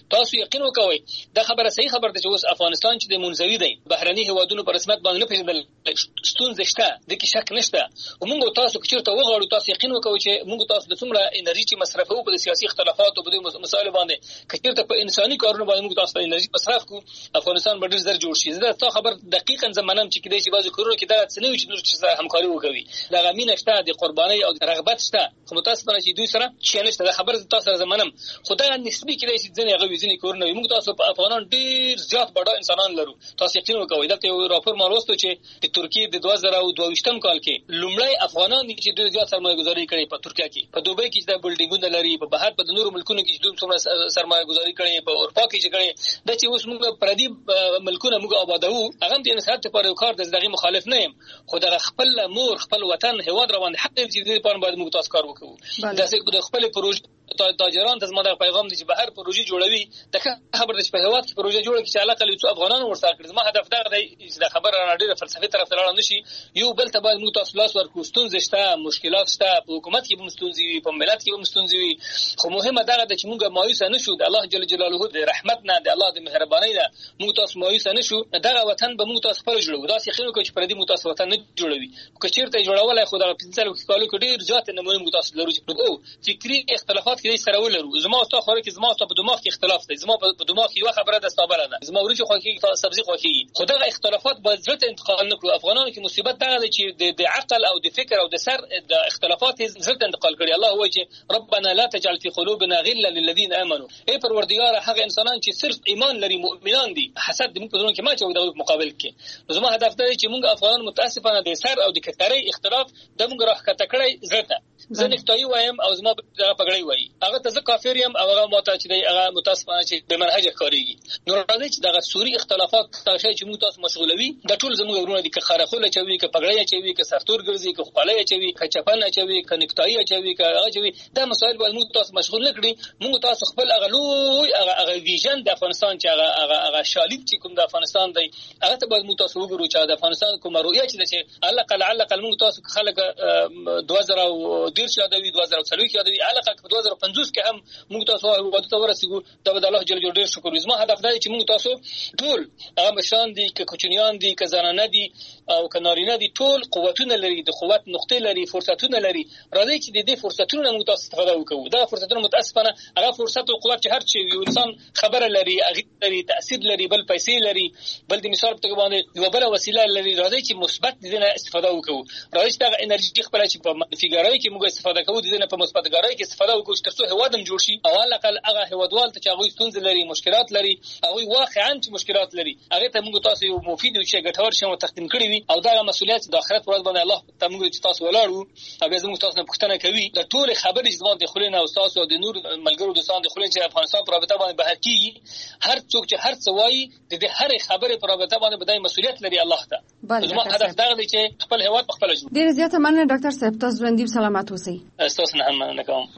یقین وکوي دا خبره صحیح خبره ده چې اوس افغانستان چې د منځوي دی بهرني هوادونو په رسمیت باندې نه پیژندل ستونزې شته د کې شک نشته او موږ تاسو چې چیرته وغواړو تاسو یقین وکوي چې موږ تاسو د څومره انرژي چې مصرفوو په سیاسي اختلافاتو په دې مسایلو باندې چې چیرته په انساني کارونو باندې موږ تاسو انرژي مصرف کوو افغانستان به ډېر زر جوړ شي دا تاسو خبر دقیقاً زمانم چې کېدای شي بعضو کورونو کې دا څنګه چې نور چې همکاري وکوي دا غمینه شته د قرباني او رغبت شته خو متاسفانه چې دوی سره چې نشته دا خبره تاسو سره زمانم خدای نسبی کېدای شي ځنې هغه وزنی کورونه موږ تاسو په افغانان ډېر زیات بډا انسانان لرو تاسو یقین وکوي دا یو راپور ما لوستو چې د ترکیه د 2022 کال کې لومړی افغانان چې ډېر زیات سرمایه گذاري کړې په ترکیه کې په دوبۍ کې د بلډینګونو لري په بهر په نورو ملکونو کې دوی څومره سرمایه گذاري کړې په اروپا کې چې کړې د چې اوس موږ پردي ملکونه موږ آبادو هغه د انسانیت لپاره کار د دغه مخالف نه یم خو د خپل مور خپل وطن هواد روان حق دې چې دې په باندې موږ تاسو کار وکړو د خپل پروژې تاجران ته زموږ پیغام دی چې بهر پروژې جوړوي د خبر د په هواد کې پروژې جوړه کې چې علاقه لې افغانانو ورسره کړی زما هدف دا دی چې د خبره ډېره فلسفي طرف ته لاړ نشي یو بل ته باید موږ تاسو لاس ورکو ستونزې شته مشکلات شته په حکومت کې به ستونزې وي په ملت کې به ستونزې وي خو مهمه دا ده چې موږ مایوس نه شو د الله جل جلاله د رحمت نه د الله د مهرباني نه موږ تاسو مایوس نه شو دا وطن به موږ تاسو خپل جوړو دا څه خینو چې پردي موږ تاسو وطن نه جوړوي که چیرته جوړولای خو دا 15 کالو کې ډېر زیات نمونه موږ تاسو لرو او فکری اختلافات کې سره ولرو زما او تاسو کې زما او په دماغ کې اختلاف دی زما په دماغ کې یو خبره ده ستابله ده زما ورچ خو کې سبزي خو کې خدای اختلافات باید زړه انتقال نکړو افغانانو کې مصیبت دا ده چې د عقل او د فکر او د سر د اختلافات زړه انتقال کړي الله وایي چې ربنا لا تجعل في قلوبنا غلا للذين امنوا ای پروردگار هغه انسانان چې صرف ایمان لري مؤمنان دي حسد موږ په ځون کې ما چې د مقابل کې زما هدف دا چې موږ افغانان متاسفانه د سر او د کتري اختلاف د موږ راخته کړی زړه زه نختای وایم او زما پګړی وای هغه ته کافر یم او هغه ماته چې هغه متاسفانه چې به منهج کاریږي نو راځي چې دغه سوري اختلافات تاسو چې موږ تاسو مشغولوي د ټول زموږ ورونه دي که خرخوله چوي که پګړی چوي که سرتور ګرځي که خپلای چوي که چپن چوي که نختای چوي که هغه چوي دا مسائل باید موږ تاسو مشغول نکړي موږ تاسو خپل اغلوی هغه ویژن د افغانستان چې هغه شالید چې کوم د افغانستان دی هغه ته باید موږ تاسو وګورو چې د افغانستان کوم رؤیه چې علقه موږ تاسو خلک 2013 یادوي 2040 یادوي علاقه 2050 کې هم موږ تاسو وعده ته ورسېږو دا به الله جل جلاله شکر زما هدف دی چې موږ تاسو ټول هغه مشان دي که کوچنیان دي که زنانه دي او که نارینه دي ټول قوتونه لري د قوت نقطې لري فرصتونه لري راځي چې د دې فرصتونو موږ تاسو استفاده وکړو دا فرصتونه متاسفانه هغه فرصت او قوت چې هر چی یو انسان خبره لري هغه لري تاثیر لري بل پیسې لري بل د مثال په باندې یو بل وسیله لري راځي چې مثبت دې نه استفاده وکړو راځي چې دا انرژي خپل چې په منفي ګرای کې موږ استفاده کوو دې نه په مثبت ګرای کې استفاده وکړو چې تاسو هوادم جوړ شي او علاقه هغه هوادوال ته چې هغه ستونزې لري مشکلات لري هغه واقعا چې مشکلات لري هغه ته موږ تاسو یو مفید او چې ګټور شوم تقدیم کړی وي او دا مسؤلیت د آخرت ورځ باندې الله ته موږ چې تاسو ولاړو او به موږ تاسو نه پوښتنه کوي د ټول خبرې چې د خلینو او تاسو د نور ملګرو دوستان د خلینو چې افغانستان پر رابطه باندې بحث کیږي هر څوک چې هر څه وایي د هر خبرې پر رابطه باندې بدای مسؤلیت لري الله ته زما هدف دا دی چې خپل هیواد خپل جوړ ډیر زیاته مننه ډاکټر صاحب تاسو ژوندۍ سلامات اوسئ تاسو نه هم مننه کوم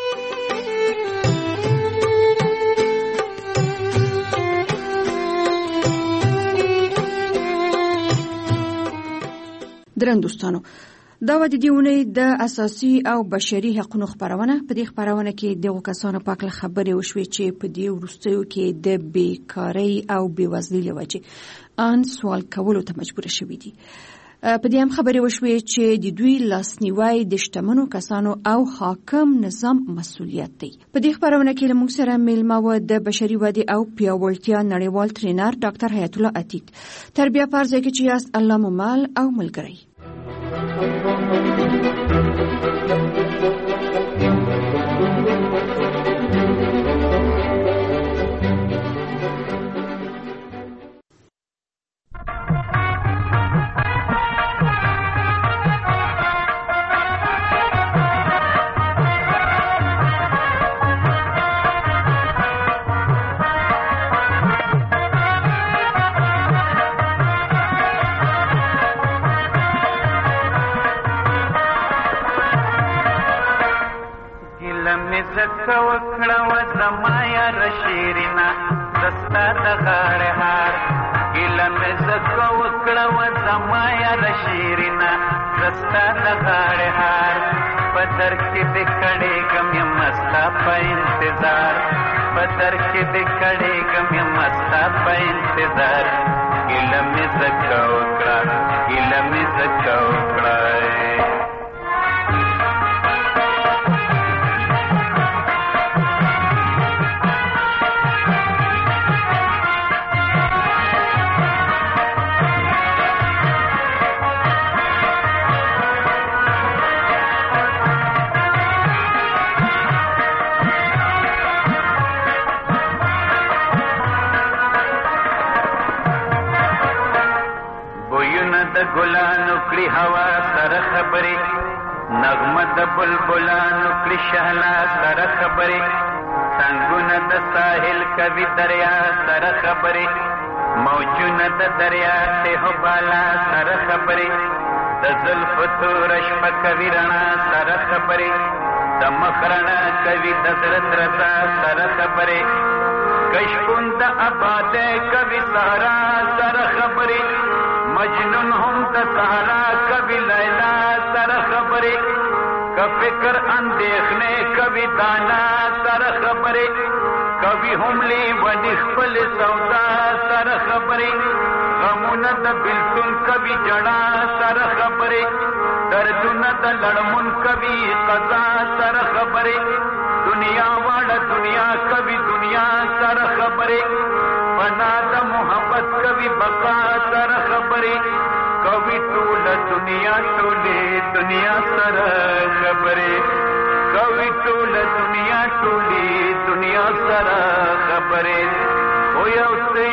درن دوستانو دا و د دیونې د اساسي او بشري حقوقو خبرونه په دې خبرونه کې دغه کسانو په اړه خبرې وشوي چې په دې وروستیو کې د بیکاری او بیوزلۍ لوجه ان سوال کولو ته مجبور شوي دي په دې هم خبرې وشوي چې د دوی لاسنیوي د شتمنو کسانو او حاکم نظام مسؤلیت دی په دې خبرونه کې موږ سره میلمه و د بشري ودې او پیاوړتیا نړیوال ټرینر ډاکټر حیات الله عتیق تربیه پرځای کې چې یاست الله مو مال او ملګری وکړه و زمایا رشیرینا دستا د غاړه هار ګیله مې زکه وکړه و زمایا رشیرینا دستا د غاړه هار په در کې د کړي کم مستا په انتظار په پدر کې د کړي کم مستا په انتظار ګیله مې زکه وکړه ګیله مې زکه وکړه ګلانو کړي هوا سره خبرې نغمه د بلبلانو کړي شهلا سره خبرې څنګونه د ساحل کوي دریا سره خبرې موجونه د دریا ته بالا سره خبرې د زلفو توره شپه کوي رڼا سره خبرې د مخ رڼا کوي د زړه درزا سره خبرې کشکون د آبادۍ کوي صحرا سره خبرې مجنون هم د سهارا کبھی لیلا سر خبرے کفکر اندیخنے کبھی دانا سر خبرے کبھی حملی ونی خپل سودا سر خبرے غمون د بلتون کبھی جڑا سر خبرے دردون د لڑمون کبھی قضا سر خبرے دنیا والا دنیا کبھی دنیا سر خبرے بنا د محبت کبھی بقا سر خبرے کبھی ټول دنیا ټولې دنیا سر خبرے کبھی ټول دنیا ټولې دنیا سر خبرے او یو سی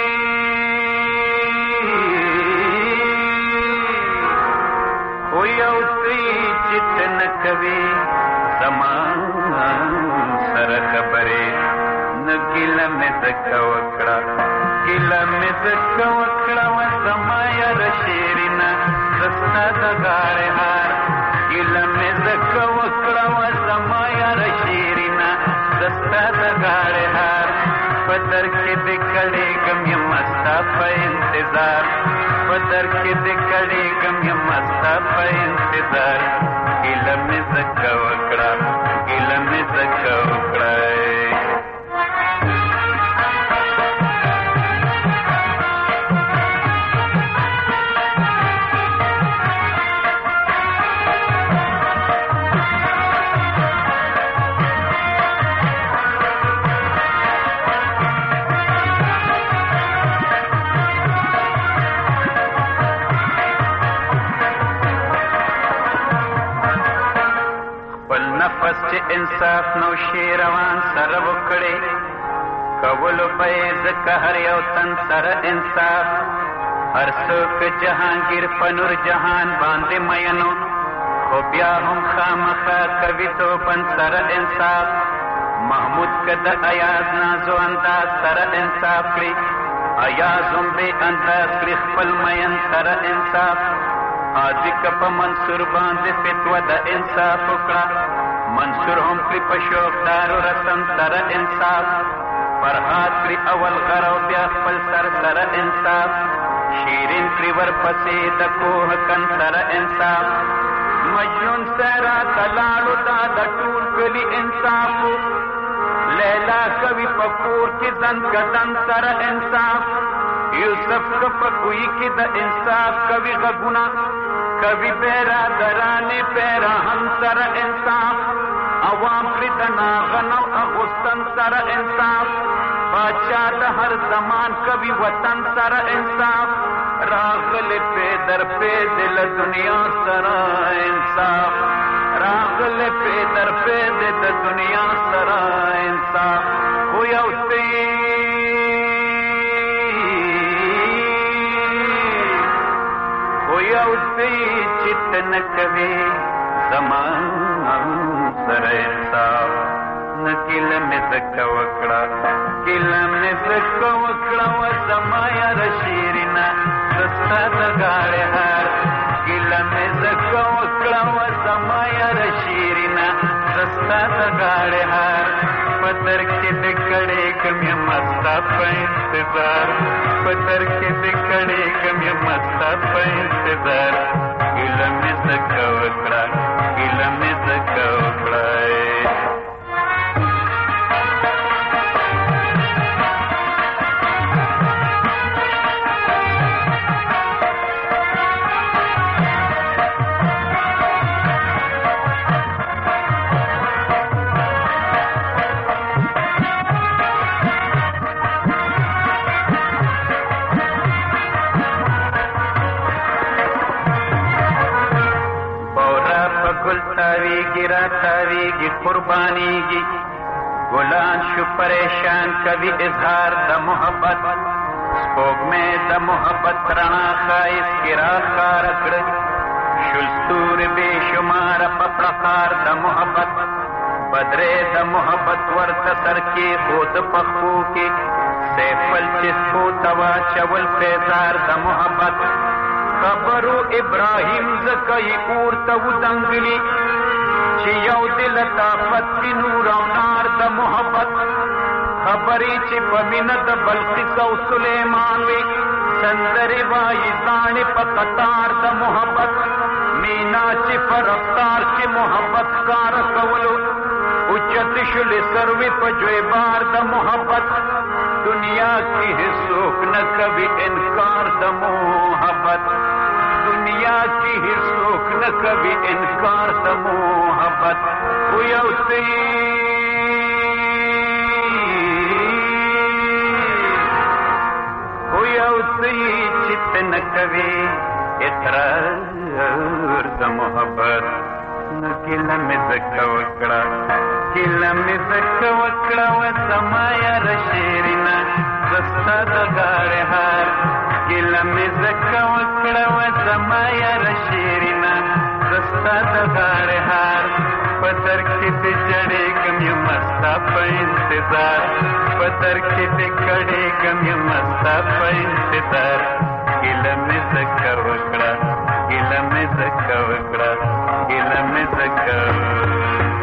چتن کوي زمان سر خبرے نګیله مې زکه وکړه ګیله مې زکه وکړه و زما یار شیرینا دستا د غاړې هار ګیله مې زکه وکړه و زما یار شیرینا دستا د غاړې هار پدر کې د کړي غم یم مستا په انتظار پدر کې د کړي غم یم مستا په انتظار ګیله مې زکه وکړه ګیله مې زکه وکړه انصاف نو شی روان سره وکړي کولو به ځکه هر یو تن سره انصاف هر څوک جهانگیر په نور جهان باندې مینو خو بیا هم خامخا کوي توپن سره انصاف محمود که د ایاز نازو انداز سره انصاف کړي ایاز هم بې انداز کړي خپل مین سره انصاف حاجي که په منصور باندې فتوه د انصاف وکړه منصور هم کړي په شوقدارو رسم سره انصاف فرهاد کړي اول غر او بیا خپل سر سره انصاف شیرین کړي ورپسې د کوه کن سره انصاف مجنون سره تلاړو دا د ټول کلي انصاف لیلا کوي په کور کې زن کدن سره انصاف یوسف که په کوی کې د انصاف کوي غږونه کوي برادرانې پیرهن سره انصاف عوام کړي د ناغنو اغوستن سره انصاف بادشاہ د هر زمان کوي وطن سره انصاف راغلی پیدر پید له دنیا سره انصاف راغلی پیدر پید د دنیا سره انصاف خو یو چت نه کوي زمان سره انصاف نه ګیله مې زکه وکړه ګیله مې زکه وکړه و زما یار شیرینا دستا د غاړې هار ګیله مې زکه وکړه و زما یار شیرینا دستا د غاړې هار پتر کې د کړي کم یم مستا په انتظار پتر کې د کړي کم یم مستا په انتظار ګیله مې زکه وکړه ګیله مې زکه وکړه روانیږي ګلان شو پریشان کوي اظهار د محبت سپوږمۍ د محبت رڼا ښایست کې راښکاره کړه شل ستوري بې شماره په پرقار د محبت بدرې د محبت ورته سر کېښود پښو کې سیفل چې سپو ته واچول پیزار د محبت خبرو ابراهیم ځکه یې اور ته ودنګلي چې یو د لطافت کې نور او نار د محبت خبرې چې په مینه د بلقیس او سلیمان وي سندرې وایي زاڼې په قطار د محبت مینا چې په رفتار کې محبت ښکاره کولو اوچت شولې سروې په جویبار د محبت دنیا کې هیڅوک نه کوي انکار د محبت دنیا کې هیڅوک نه کوي انکار د محبت خو یو څه چې ته نه کوې اقرار د محبت نو ګیله مې ځکه وکړه ګیله مې ځکه وکړه و زما یاره شیرینه زه ستا د غاړې هار ګیله مې ځکه وکړه و زما یاره شیرینه زه ستا د غاړې هار په در کې دې جړېږم یم ستا په انتظار په در کې دې کړېږم یم ستا په انتظار ګیله مې ځکه وکړه ګیله مې ځکه وکړه ګیله مې ځکه